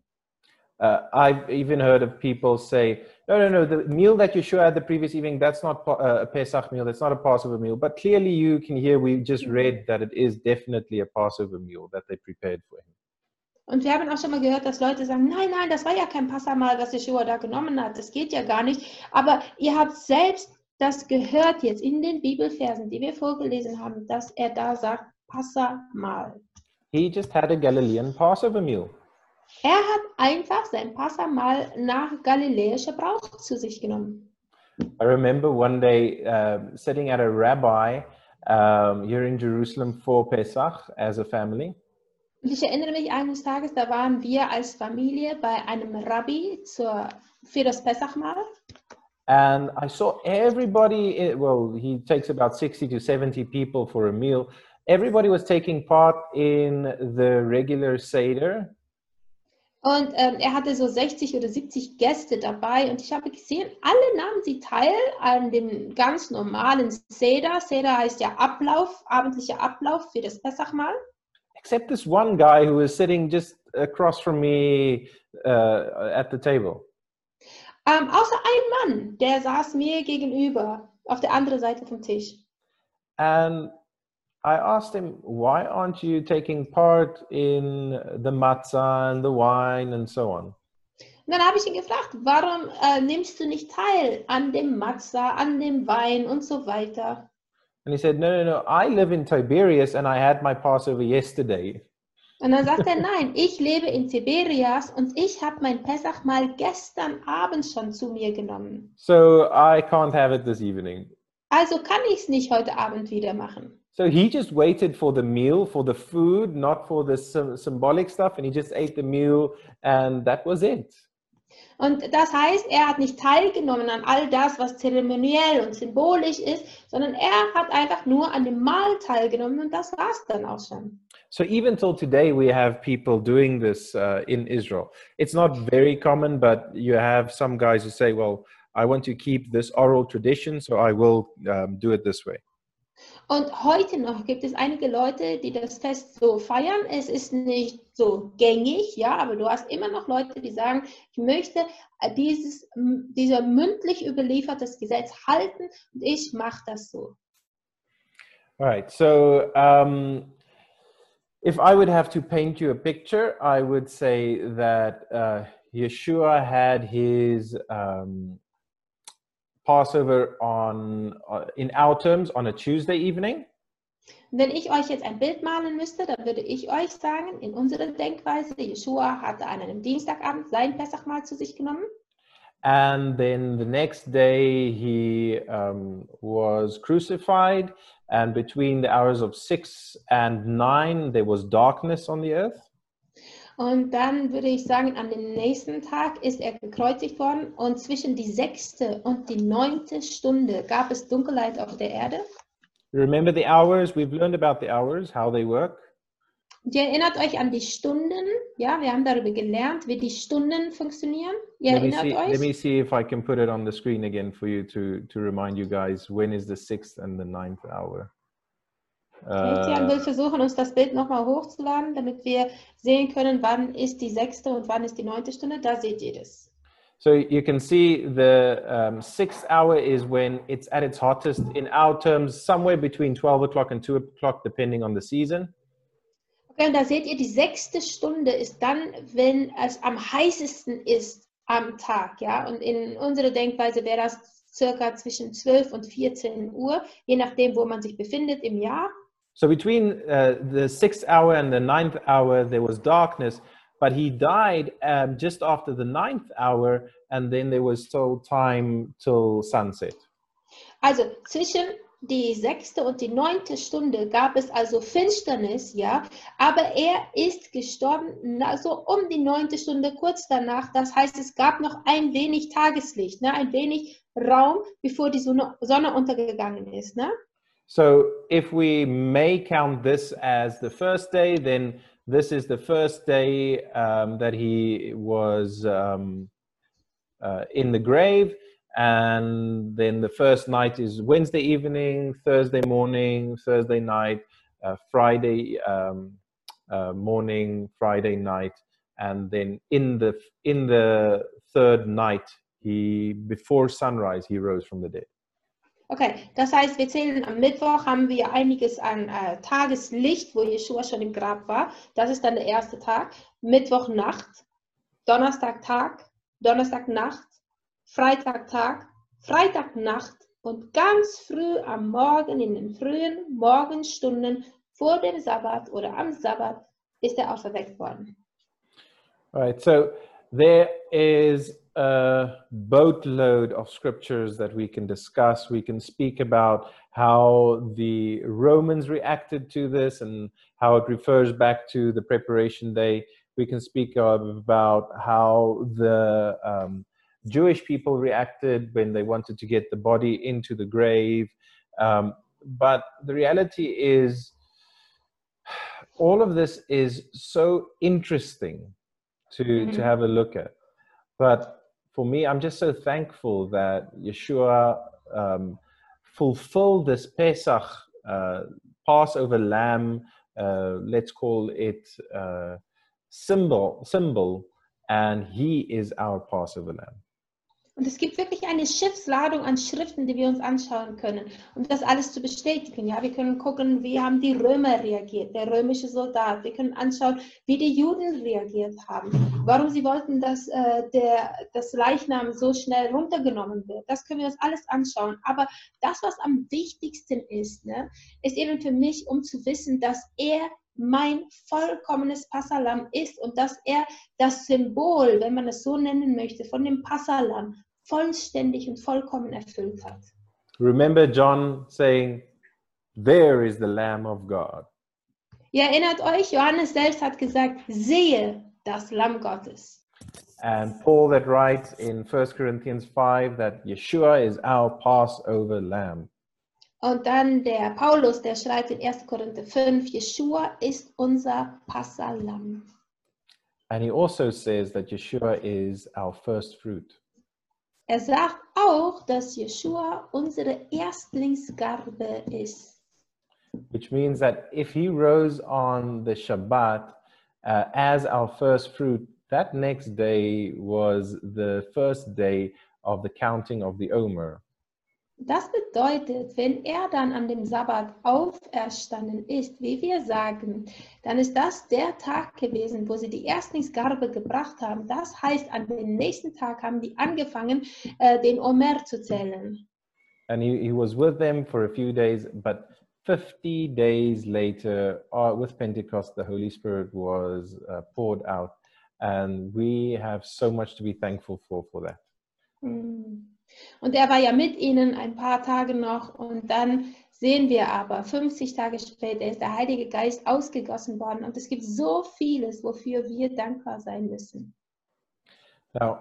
I've even heard of people say, no, the meal that Yeshua had the previous evening, that's not a Pesach meal, that's not a Passover meal. But clearly you can hear, we just read that it is definitely a Passover meal that they prepared for him. Und wir haben auch schon mal gehört, dass Leute sagen, nein, das war ja kein Passamahl, was Yeshua da genommen hat, das geht ja gar nicht. Aber ihr habt selbst das gehört jetzt in den Bibelversen, die wir vorgelesen haben, dass er da sagt, Passamahl. He just had a Galilean Passover meal. Er hat einfach sein Passamal nach galiläischer Brauch zu sich genommen. I remember one day sitting at a rabbi here in Jerusalem for Pesach as a family. Und ich erinnere mich eines Tages, da waren wir als Familie bei einem Rabbi für das Pessachmahl. And I saw everybody, well, he takes about 60 to 70 people for a meal. Everybody was taking part in the regular Seder. Und er hatte so 60 oder 70 Gäste dabei und ich habe gesehen, alle nahmen sie teil an dem ganz normalen Seder. Seder heißt ja Ablauf, abendlicher Ablauf für das Pessachmahl. Except this one guy who was sitting just across from me at the table. Außer ein Mann, der saß mir gegenüber auf der anderen Seite vom Tisch. And I asked him, why aren't you taking part in the matzah and the wine and so on? Und dann habe ich ihn gefragt, warum nimmst du nicht teil an dem Matzah, an dem Wein und so weiter? And he said, no, I live in Tiberias and I had my Passover yesterday. Und dann sagt er, nein, ich lebe in Tiberias und ich habe mein Pessachmahl gestern Abend schon zu mir genommen. So I can't have it this evening. Also kann ich es nicht heute Abend wieder machen. So he just waited for the meal, for the food, not for the symbolic stuff, and he just ate the meal and that was it. Und das heißt, er hat nicht teilgenommen an all das, was zeremoniell und symbolisch ist, sondern er hat einfach nur an dem Mahl teilgenommen und das war es dann auch schon. So even till today, we have people doing this in Israel. It's not very common, but you have some guys who say, well, I want to keep this oral tradition, so I will do it this way. Und heute noch gibt es einige Leute, die das Fest so feiern. Es ist nicht so gängig, ja, aber du hast immer noch Leute, die sagen, ich möchte dieser mündlich überliefertes Gesetz halten und ich mache das so. All right, so if I would have to paint you a picture, I would say that Yeshua had his Passover in our terms on a Tuesday evening. Wenn ich euch jetzt ein Bild malen müsste, dann würde ich euch sagen, in unserer Denkweise, Jeshua hatte an einem Dienstagabend sein Pessachmahl zu sich genommen. And then the next day he was crucified, and between the hours of 6 and 9 there was darkness on the earth. Und dann würde ich sagen, an dem nächsten Tag ist er gekreuzigt worden und zwischen die 6. und die 9. Stunde gab es Dunkelheit auf der Erde. Remember the hours? We've learned about the hours, how they work. Und ihr erinnert euch an die Stunden, ja, wir haben darüber gelernt, wie die Stunden funktionieren. Ihr erinnert euch? Let me see if I can put it on the screen again for you to remind you guys when is the 6th and the 9th hour. Christian will versuchen, uns das Bild nochmal hochzuladen, damit wir sehen können, wann ist die 6. und wann ist die 9. Stunde. Da seht ihr das. So you can see the 6th hour is when it's at its hottest. In our terms, somewhere between 12 o'clock and 2 o'clock, depending on the season. Okay, und da seht ihr, die 6. Stunde ist dann, wenn es am heißesten ist am Tag. Ja? Und in unserer Denkweise wäre das circa zwischen 12 und 14 Uhr, je nachdem, wo man sich befindet im Jahr. So between the 6th hour and the 9th hour, there was darkness, but he died just after the 9th hour, and then there was still time till sunset. Also zwischen die 6. und die 9. Stunde gab es also Finsternis, ja, aber er ist gestorben, also um die 9. Stunde, kurz danach. Das heißt, es gab noch ein wenig Tageslicht, ne, ein wenig Raum, bevor die Sonne untergegangen ist, ne? So if we may count this as the first day, then this is the first day that he was in the grave. And then the first night is Wednesday evening, Thursday morning, Thursday night, Friday morning, Friday night, and then in the third night, before sunrise, he rose from the dead. Okay, das heißt, wir zählen am Mittwoch, haben wir einiges an Tageslicht, wo Jeschua schon im Grab war. Das ist dann der erste Tag. Mittwochnacht, Donnerstagtag, Donnerstagnacht, Freitagtag, Freitagnacht und ganz früh am Morgen, in den frühen Morgenstunden vor dem Sabbat oder am Sabbat, ist er auferweckt worden. All right, so there is a boatload of scriptures that we can discuss. We can speak about how the Romans reacted to this and how it refers back to the preparation day. We can speak about how the Jewish people reacted when they wanted to get the body into the grave. But the reality is, all of this is so interesting to have a look at. But for me, I'm just so thankful that Yeshua fulfilled this Pesach, Passover lamb, let's call it symbol, and he is our Passover lamb. Und es gibt wirklich eine Schiffsladung an Schriften, die wir uns anschauen können, um das alles zu bestätigen. Ja, wir können gucken, wie haben die Römer reagiert, der römische Soldat. Wir können anschauen, wie die Juden reagiert haben, warum sie wollten, dass das Leichnam so schnell runtergenommen wird. Das können wir uns alles anschauen. Aber das, was am wichtigsten ist, ne, ist eben für mich, um zu wissen, dass er mein vollkommenes Passalam ist und dass er das Symbol, wenn man es so nennen möchte, von dem Passalam vollständig und vollkommen erfüllt hat. Remember John saying, "There is the Lamb of God." Ihr erinnert euch, Johannes selbst hat gesagt, sehe das Lamm Gottes. And Paul that writes in 1 Corinthians 5 that Yeshua is our Passover lamb. Und dann der Paulus, der schreibt in 1. Korinther 5, Jeschua ist unser Passalam. And he also says that Yeshua is our first fruit. Er sagt auch, dass Jeschua unsere Erstlingsgabe ist. Which means that if he rose on the Shabbat as our first fruit, that next day was the first day of the counting of the Omer. Das bedeutet, wenn er dann an dem Sabbat auferstanden ist, wie wir sagen, dann ist das der Tag gewesen, wo sie die Erstlingsgabe gebracht haben. Das heißt, an dem nächsten Tag haben die angefangen, den Omer zu zählen. And he was with them for a few days, but 50 days later, with Pentecost, the Holy Spirit was poured out. And we have so much to be thankful for that. Und er war ja mit ihnen ein paar Tage noch und dann sehen wir aber, 50 Tage später ist der Heilige Geist ausgegossen worden und es gibt so vieles, wofür wir dankbar sein müssen. Now,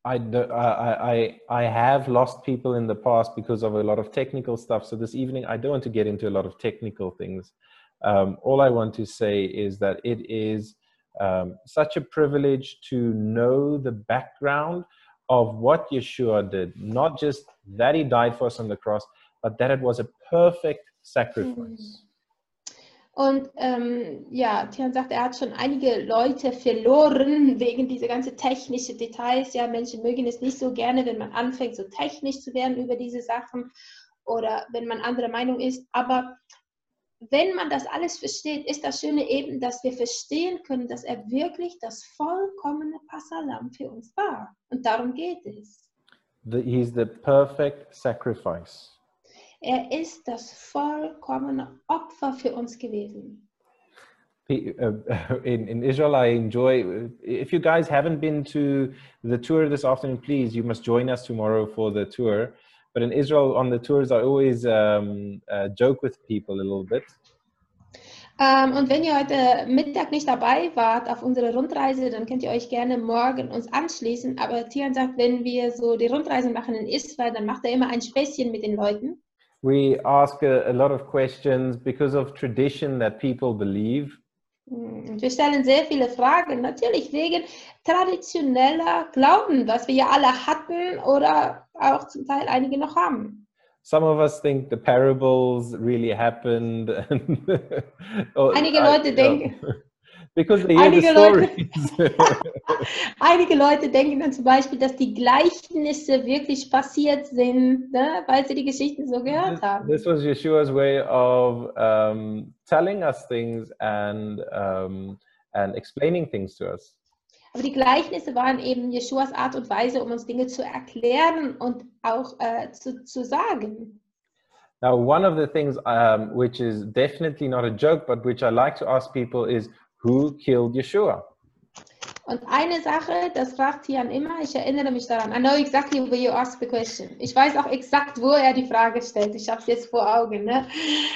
I have lost people in the past because of a lot of technical stuff. So this evening, I don't want to get into a lot of technical things. All I want to say is that it is such a privilege to know the background of what Yeshua did. Not just that he died for us on the cross, but that it was a perfect sacrifice. Und ja, Tian sagt, er hat schon einige Leute verloren wegen dieser ganzen technischen Details. Ja, Menschen mögen es nicht so gerne, wenn man anfängt, so technisch zu werden über diese Sachen oder wenn man anderer Meinung ist. Aber wenn man das alles versteht, ist das Schöne eben, dass wir verstehen können, dass er wirklich das vollkommene Passalam für uns war. Und darum geht es. He's the perfect sacrifice. Er ist das vollkommene Opfer für uns gewesen. In Israel, I enjoy, if you guys haven't been to the tour this afternoon, please, you must join us tomorrow for the tour. But in Israel, on the tours, I always joke with people a little bit. Und wenn ihr heute Mittag nicht dabei wart auf unserer Rundreise, dann könnt ihr euch gerne morgen uns anschließen. Aber Tian sagt, wenn wir so die Rundreise machen in Israel, dann macht er immer ein Späßchen mit den Leuten. We ask a lot of questions because of tradition that people believe. Und wir stellen sehr viele Fragen, natürlich wegen traditioneller Glauben, was wir ja alle hatten oder auch zum Teil einige noch haben. Some of us think the parables really happened. Einige Leute denken, because they hear the stories. Einige Leute denken dann zum Beispiel, dass die Gleichnisse wirklich passiert sind, ne, weil sie die Geschichten so gehört haben. This was Yeshua's way of telling us things and explaining things to us. Aber die Gleichnisse waren eben Jeschuas Art und Weise, um uns Dinge zu erklären und auch zu sagen. Now, one of the things which is definitely not a joke, but which I like to ask people is, who killed Yeshua? Und eine Sache, das fragt Tian immer, ich erinnere mich daran. I know exactly where you ask the question. Ich weiß auch exakt, wo er die Frage stellt. Ich habe es jetzt vor Augen. Ne?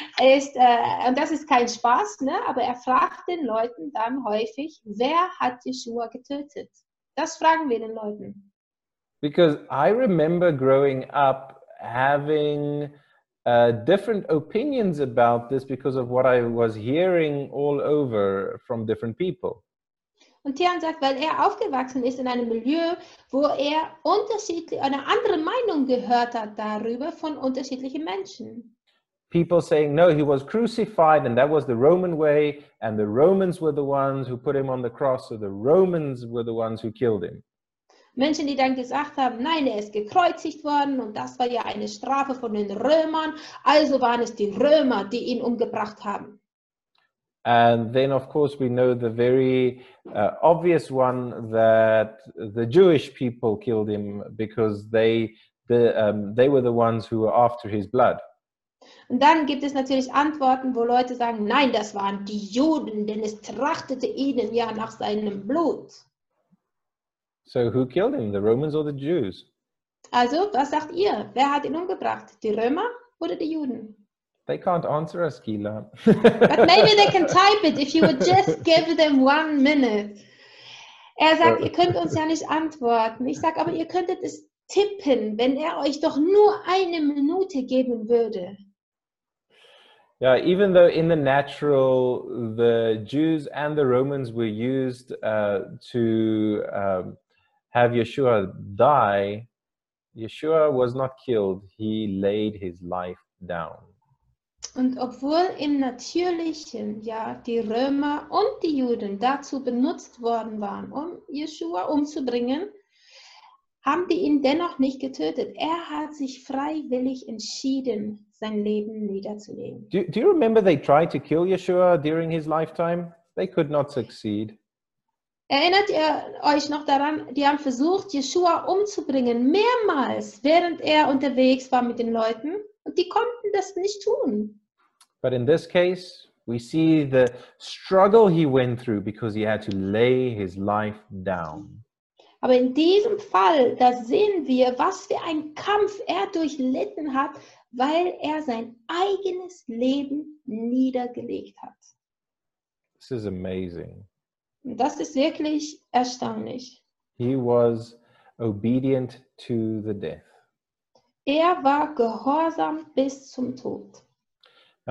Und das ist kein Spaß, ne? Aber er fragt den Leuten dann häufig, wer hat Yeshua getötet? Das fragen wir den Leuten. Because I remember growing up having different opinions about this because of what I was hearing all over from different people. Und Tian sagt, weil er aufgewachsen ist in einem Milieu, wo er eine andere Meinung gehört hat darüber von unterschiedlichen Menschen. People saying, no, he was crucified and that was the Roman way and the Romans were the ones who put him on the cross, so the Romans were the ones who killed him. Menschen, die dann gesagt haben, nein, er ist gekreuzigt worden und das war ja eine Strafe von den Römern, also waren es die Römer, die ihn umgebracht haben. And then, of course, we know the very obvious one that the Jewish people killed him because they were the ones who were after his blood. Und dann gibt es natürlich Antworten, wo Leute sagen, nein, das waren die Juden, denn es trachtete ihnen ja nach seinem Blut. So who killed him, the Romans or the Jews? Also, was sagt ihr? Wer hat ihn umgebracht? Die Römer oder die Juden? They can't answer us, Gila. But maybe they can type it if you would just give them 1 minute. Er sagt, ihr könnt uns ja nicht antworten. Ich sage, aber ihr könntet es tippen, wenn er euch doch nur 1 Minute geben würde. Yeah, even though in the natural, the Jews and the Romans were used to have Yeshua die, Yeshua was not killed. He laid his life down. Und obwohl im Natürlichen ja die Römer und die Juden dazu benutzt worden waren, um Yeshua umzubringen, haben die ihn dennoch nicht getötet. Er hat sich freiwillig entschieden, sein Leben niederzulegen. Do you remember they tried to kill Yeshua during his lifetime? They could not succeed. Erinnert ihr euch noch daran, die haben versucht, Yeshua umzubringen, mehrmals, während er unterwegs war mit den Leuten, und die konnten das nicht tun. But in this case, we see the struggle he went through because he had to lay his life down. Aber in diesem Fall, da sehen wir, was für ein Kampf er durchlitten hat, weil er sein eigenes Leben niedergelegt hat. This is amazing. Und das ist wirklich erstaunlich. He was obedient to the death. Er war gehorsam bis zum Tod. Now,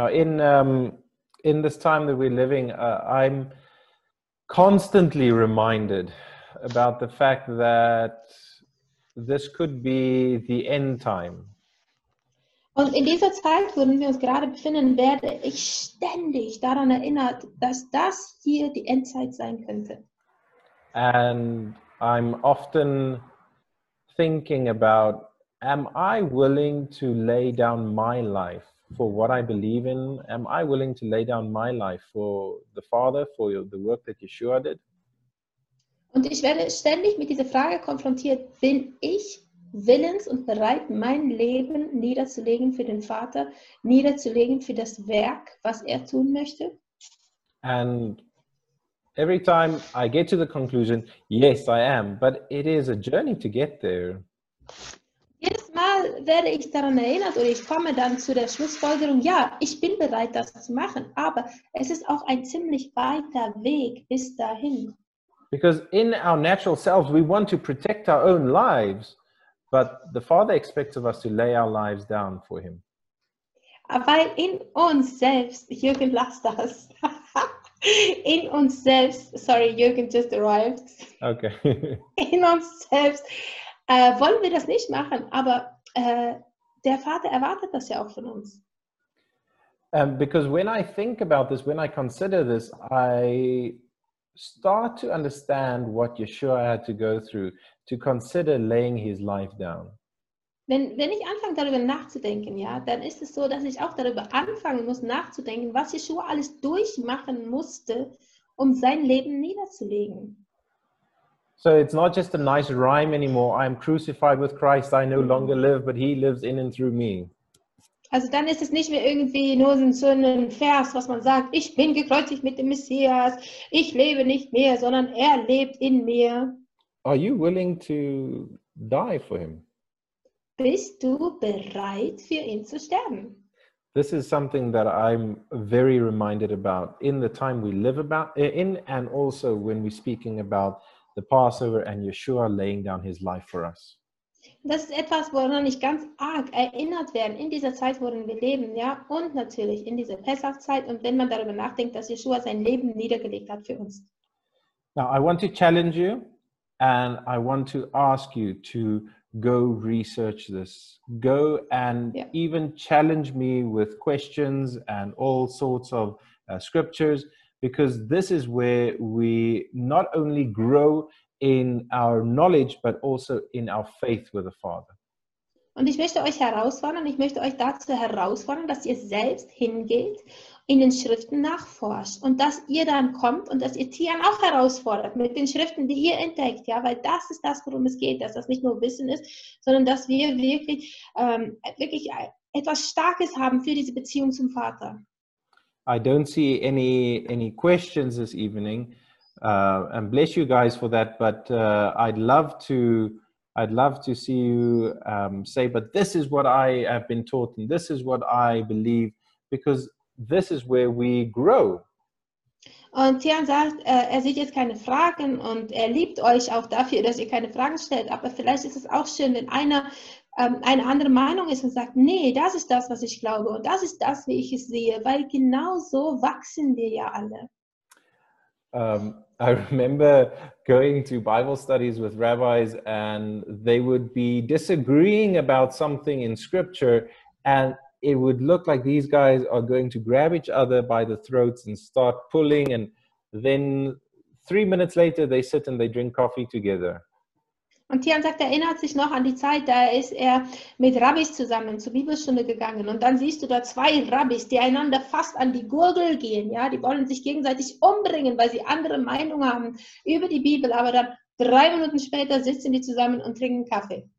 in this time that we're living, I'm constantly reminded about the fact that this could be the end time. Und in dieser Zeit, worin wir uns gerade befinden, werde ich ständig daran erinnert, dass das hier die Endzeit sein könnte. And I'm often thinking about, am I willing to lay down my life for what I believe in? Am I willing to lay down my life for the Father, for the work that Yeshua did? Und ich werde ständig mit dieser Frage konfrontiert, bin ich willens und bereit, mein Leben niederzulegen für den Vater, niederzulegen für das Werk, was er tun möchte? And every time I get to the conclusion, yes, I am, but it is a journey to get there. Jedes Mal werde ich daran erinnert oder ich komme dann zu der Schlussfolgerung, ja, ich bin bereit, das zu machen, aber es ist auch ein ziemlich weiter Weg bis dahin. Because in our natural selves, we want to protect our own lives, but the Father expects of us to lay our lives down for Him. Weil in uns selbst, Jürgen, lass das, in uns selbst, sorry, Jürgen just arrived, Okay. in uns selbst wollen wir das nicht machen, aber der Vater erwartet das ja auch von uns. Because when I think about this, when I consider this, I start to understand what Yeshua had to go through to consider laying his life down. Wenn ich anfange, darüber nachzudenken, ja, dann ist es so, dass ich auch darüber anfangen muss, nachzudenken, was Yeshua alles durchmachen musste, um sein Leben niederzulegen. So it's not just a nice rhyme anymore. I'm crucified with Christ. I no longer live, but he lives in and through me. Also dann ist es nicht mehr irgendwie nur so ein Vers, was man sagt, ich bin gekreuzigt mit dem Messias, ich lebe nicht mehr, sondern er lebt in mir. Are you willing to die for him? Bist du bereit, für ihn zu sterben? This is something that I'm very reminded about in the time we live in, and also when we're speaking about the Passover and Yeshua laying down his life for us. Das ist etwas, woran ich ganz arg erinnert werden in dieser Zeit, worin wir leben, ja, und natürlich in dieser Pessachzeit und wenn man darüber nachdenkt, dass Yeshua sein Leben niedergelegt hat für uns. Now, I want to challenge you, and I want to ask you to go research this. Go and even challenge me with questions and all sorts of scriptures, because this is where we not only grow in our knowledge, but also in our faith with the Father. Und ich möchte euch herausfordern, ich möchte euch dazu herausfordern, dass ihr selbst hingeht, in den Schriften nachforscht und dass ihr dann kommt und dass ihr Tian auch herausfordert mit den Schriften, die ihr entdeckt, ja, weil das ist das, worum es geht, dass das nicht nur Wissen ist, sondern dass wir wirklich etwas Starkes haben für diese Beziehung zum Vater. I don't see any questions this evening, and bless you guys for that, but I'd love to see you say, but this is what I have been taught and this is what I believe, because this is where we grow. Und Tian sagt, er sieht jetzt keine Fragen und er liebt euch auch dafür, dass ihr keine Fragen stellt. Aber vielleicht ist es auch schön, wenn einer eine andere Meinung ist und sagt, nee, das ist das, was ich glaube und das ist das, wie ich es sehe, weil genau so wachsen wir ja alle. I remember going to Bible studies with rabbis, and they would be disagreeing about something in scripture, and it would look like these guys are going to grab each other by the throats and start pulling, and then 3 minutes later they sit and they drink coffee together. Und Tian sagt, er erinnert sich noch an die Zeit, da ist er mit Rabbis zusammen zur Bibelstunde gegangen und dann siehst du da zwei Rabbis, die einander fast an die Gurgel gehen, ja, die wollen sich gegenseitig umbringen, weil sie andere Meinungen haben über die Bibel, aber dann 3 Minuten später sitzen die zusammen und trinken Kaffee.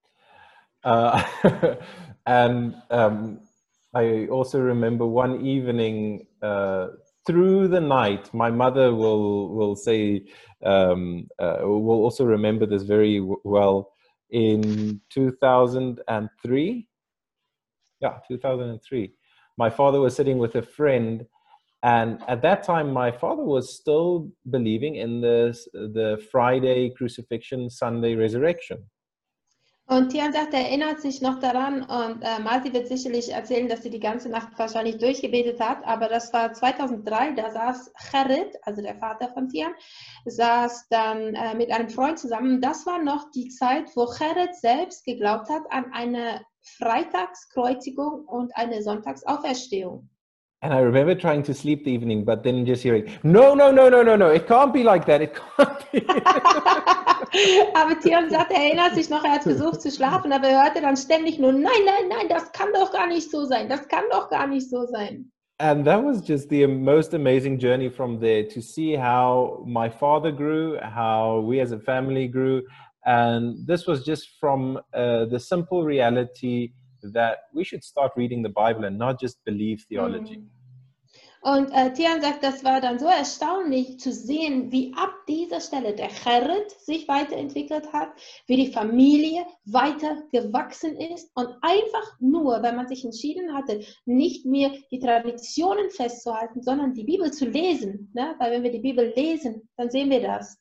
And I also remember one evening through the night, my mother will say, will also remember this very well, in 2003. Yeah, 2003. My father was sitting with a friend, and at that time, my father was still believing in the Friday crucifixion, Sunday resurrection. Und Tian sagt, er erinnert sich noch daran und Marti wird sicherlich erzählen, dass sie die ganze Nacht wahrscheinlich durchgebetet hat, aber das war 2003, da saß Gerrit, also der Vater von Tian, saß dann mit einem Freund zusammen. Das war noch die Zeit, wo Gerrit selbst geglaubt hat an eine Freitagskreuzigung und eine Sonntagsauferstehung. And I remember trying to sleep the evening, but then just hearing, no, it can't be like that, it can't be. Aber Tian sagt, er erinnert sich noch, er hat versucht zu schlafen, aber er hörte dann ständig nur, nein, das kann doch gar nicht so sein, das kann doch gar nicht so sein. And that was just the most amazing journey from there, to see how my father grew, how we as a family grew, And this was just from the simple reality that we should start reading the Bible and not just believe theology. Und Tian sagt, das war dann so erstaunlich zu sehen, wie ab dieser Stelle der Gerrit sich weiterentwickelt hat, wie die Familie weiter gewachsen ist und einfach nur, wenn man sich entschieden hatte, nicht mehr die Traditionen festzuhalten, sondern die Bibel zu lesen, ne? Weil wenn wir die Bibel lesen, dann sehen wir das.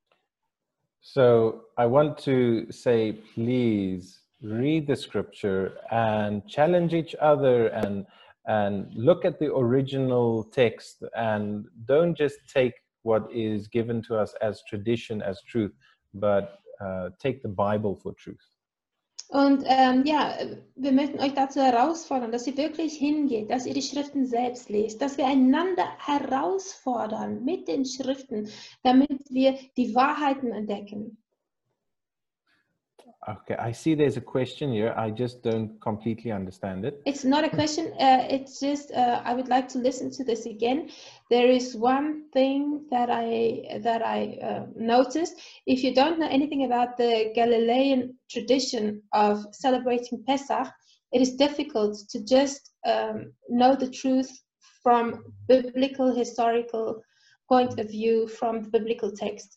So I want to say, please read the scripture and challenge each other and look at the original text and don't just take what is given to us as tradition, as truth, but take the Bible for truth. Und ja, wir möchten euch dazu herausfordern, dass ihr wirklich hingeht, dass ihr die Schriften selbst lest, dass wir einander herausfordern mit den Schriften, damit wir die Wahrheiten entdecken. Okay, I see there's a question here. I just don't completely understand it. It's not a question. It's just I would like to listen to this again. There is one thing that I noticed. If you don't know anything about the Galilean tradition of celebrating Pesach, it is difficult to just know the truth from biblical, historical point of view, from the biblical text.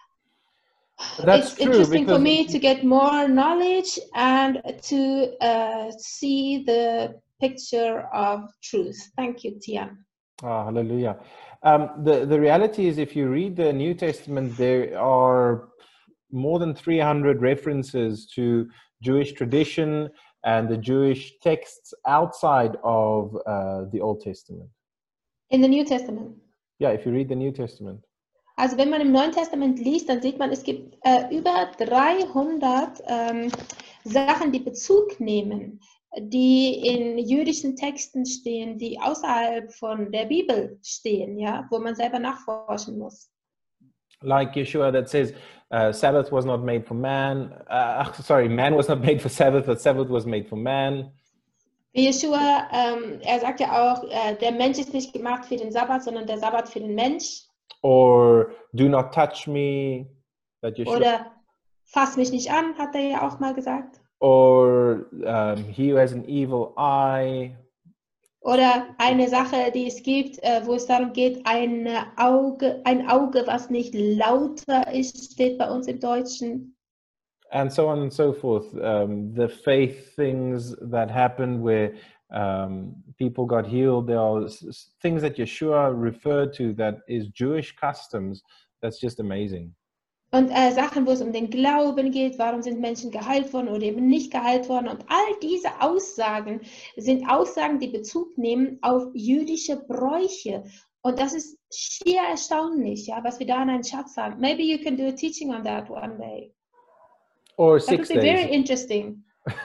That's it's true, interesting for because me to get more knowledge and to see the picture of truth. Thank you, Tian. Oh, hallelujah. The reality is, if you read the New Testament, there are more than 300 references to Jewish tradition and the Jewish texts outside of the Old Testament. In the New Testament? Yeah, if you read the New Testament. Also wenn man im Neuen Testament liest, dann sieht man, es gibt über 300 Sachen, die Bezug nehmen, die in jüdischen Texten stehen, die außerhalb von der Bibel stehen, ja, wo man selber nachforschen muss. Like Yeshua that says, Sabbath was not made for man. Man was not made for Sabbath, but Sabbath was made for man. Yeshua, er sagt ja auch, der Mensch ist nicht gemacht für den Sabbat, sondern der Sabbat für den Mensch. Or do not touch me. That Yeshua. Oder fass mich nicht an, hat er ja auch mal gesagt. Or he who has an evil eye. Oder eine Sache, die es gibt, wo es darum geht, ein Auge, was nicht lauter ist, steht bei uns im Deutschen. And so on and so forth. The faith things that happened where people got healed. There are things that Yeshua referred to that is Jewish customs. That's just amazing. Und Sachen, wo es um den Glauben geht, warum sind Menschen geheilt worden oder eben nicht geheilt worden. Und all diese Aussagen sind Aussagen, die Bezug nehmen auf jüdische Bräuche. Und das ist schier erstaunlich, ja, was wir da in einen Schatz haben. Maybe you can do a teaching on that one day. Or that 6 would be days. very interesting.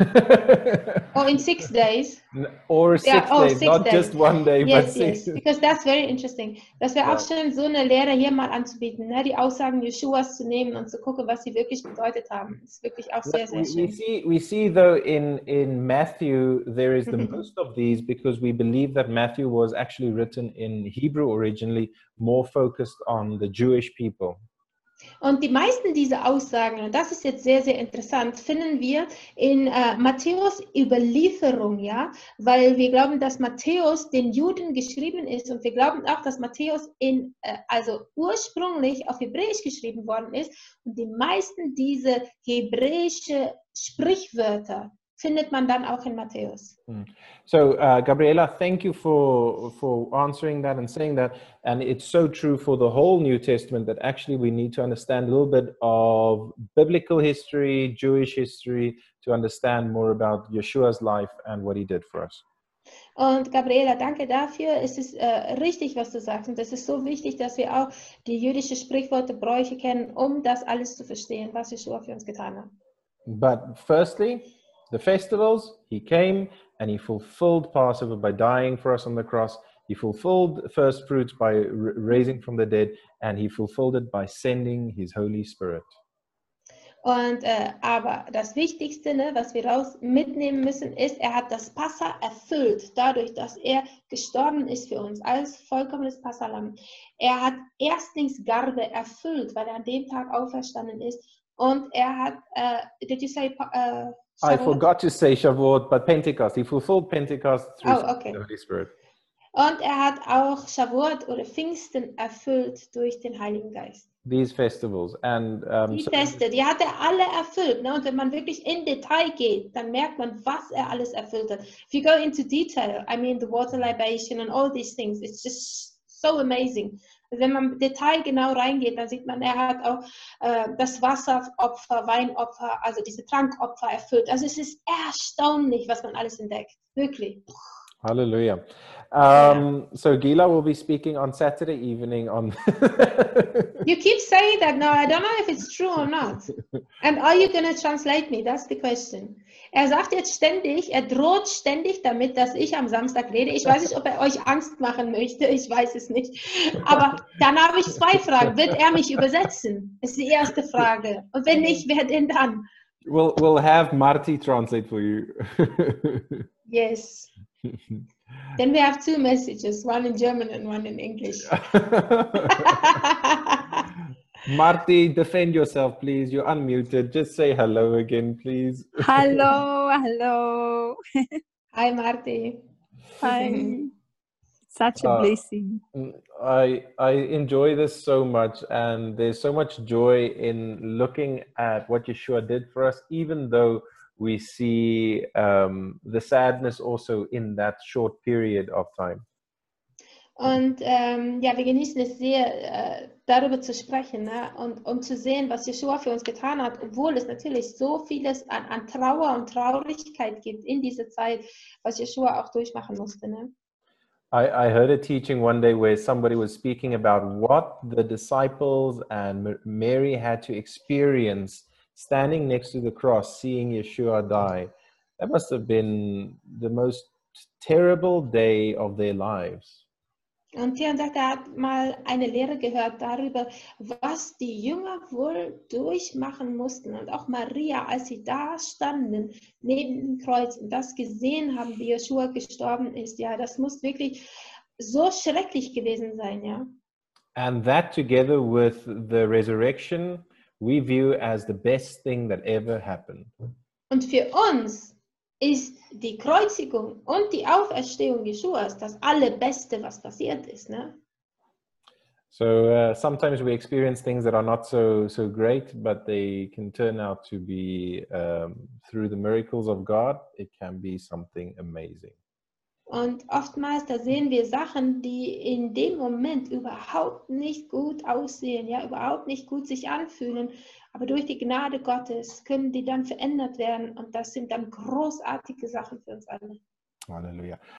Or in 6 days. Or 6 days, 6 not days. just one day, Yes, but 6. yes, because that's very interesting. Das wäre auch schön, so eine Lehre hier mal anzubieten, ne? Die Aussagen Jeschuas zu nehmen und zu gucken, was sie wirklich bedeutet haben. Das ist wirklich auch sehr, sehr schön. We see though in Matthew there is the most of these, because we believe that Matthew was actually written in Hebrew originally, more focused on the Jewish people. Und die meisten dieser Aussagen, und das ist jetzt sehr, sehr interessant, finden wir in Matthäus Überlieferung, ja, weil wir glauben, dass Matthäus den Juden geschrieben ist und wir glauben auch, dass Matthäus also ursprünglich auf Hebräisch geschrieben worden ist und die meisten dieser hebräische Sprichwörter findet man dann auch in Matthäus. So, Gabriela, thank you for answering that and saying that. And it's so true for the whole New Testament that actually we need to understand a little bit of biblical history, Jewish history, to understand more about Yeshua's life and what he did for us. Und Gabriela, danke dafür. Es ist richtig, was du sagst. Und es ist so wichtig, dass wir auch die jüdische Sprichworte, Bräuche kennen, um das alles zu verstehen, was Yeshua für uns getan hat. But firstly, the festivals, he came and he fulfilled Passover by dying for us on the cross. He fulfilled first fruits by raising from the dead, and he fulfilled it by sending his Holy Spirit. Und, aber das Wichtigste, ne, was wir raus mitnehmen müssen, ist, er hat das Passa erfüllt, dadurch, dass er gestorben ist für uns, als vollkommenes Passalam. Er hat Erstlingsgabe erfüllt, weil er an dem Tag auferstanden ist. Und er hat, did you say I Shavuot? forgot to say Shavuot, but Pentecost. He fulfilled Pentecost through Okay. the Holy Spirit. Und er hat auch Shavuot oder Pfingsten erfüllt durch den Heiligen Geist. These festivals. And Die Feste, die hat er alle erfüllt. Ne? Und wenn man wirklich in Detail geht, dann merkt man, was er alles erfüllt hat. If you go into detail, I mean the water libation and all these things, it's just so amazing. Also wenn man Detail genau reingeht, dann sieht man, er hat auch das Wasseropfer, Weinopfer, also diese Trankopfer erfüllt. Also es ist erstaunlich, was man alles entdeckt. Wirklich. Hallelujah. So Gila will be speaking on Saturday evening on... You keep saying that now. I don't know if it's true or not. And are you going to translate me? That's the question. Er sagt jetzt ständig, er droht ständig damit, dass ich am Samstag rede. Ich weiß nicht, ob er euch Angst machen möchte. Ich weiß es nicht. Aber dann habe ich zwei Fragen. Wird er mich übersetzen? Das ist die erste Frage. Und wenn nicht, wer denn dann? We'll have Marty translate for you. Yes. Then we have two messages, one in German and one in English. Marty, defend yourself, please. You're unmuted. Just say hello again, please. Hello, hello. Hi, Marty. Hi. Such a blessing. I enjoy this so much, and there's so much joy in looking at what Yeshua did for us, even though we see the sadness also in that short period of time. Und ja, wir genießen es sehr, darüber zu sprechen, ne? Und um zu sehen, was Yeshua für uns getan hat, obwohl es natürlich so vieles an Trauer und Traurigkeit gibt in dieser Zeit, was Yeshua auch durchmachen musste. Ne? I heard a teaching one day where somebody was speaking about what the disciples and Mary had to experience standing next to the cross, seeing Yeshua die. That must have been the most terrible day of their lives. Und Theon sagt, er hat mal eine Lehre gehört darüber, was die Jünger wohl durchmachen mussten. Und auch Maria, als sie da standen, neben dem Kreuz und das gesehen haben, wie Yeshua gestorben ist. Ja, das muss wirklich so schrecklich gewesen sein, ja. And that together with the resurrection, we view as the best thing that ever happened. Und für uns ist die Kreuzigung und die Auferstehung Jeschuas das Allerbeste, was passiert ist, ne? So sometimes we experience things that are not so great, but they can turn out to be, through the miracles of God, it can be something amazing. Und oftmals, da sehen wir Sachen, die in dem Moment überhaupt nicht gut aussehen, ja, überhaupt nicht gut sich anfühlen. Aber durch die Gnade Gottes können die dann verändert werden. Und das sind dann großartige Sachen für uns alle. Halleluja.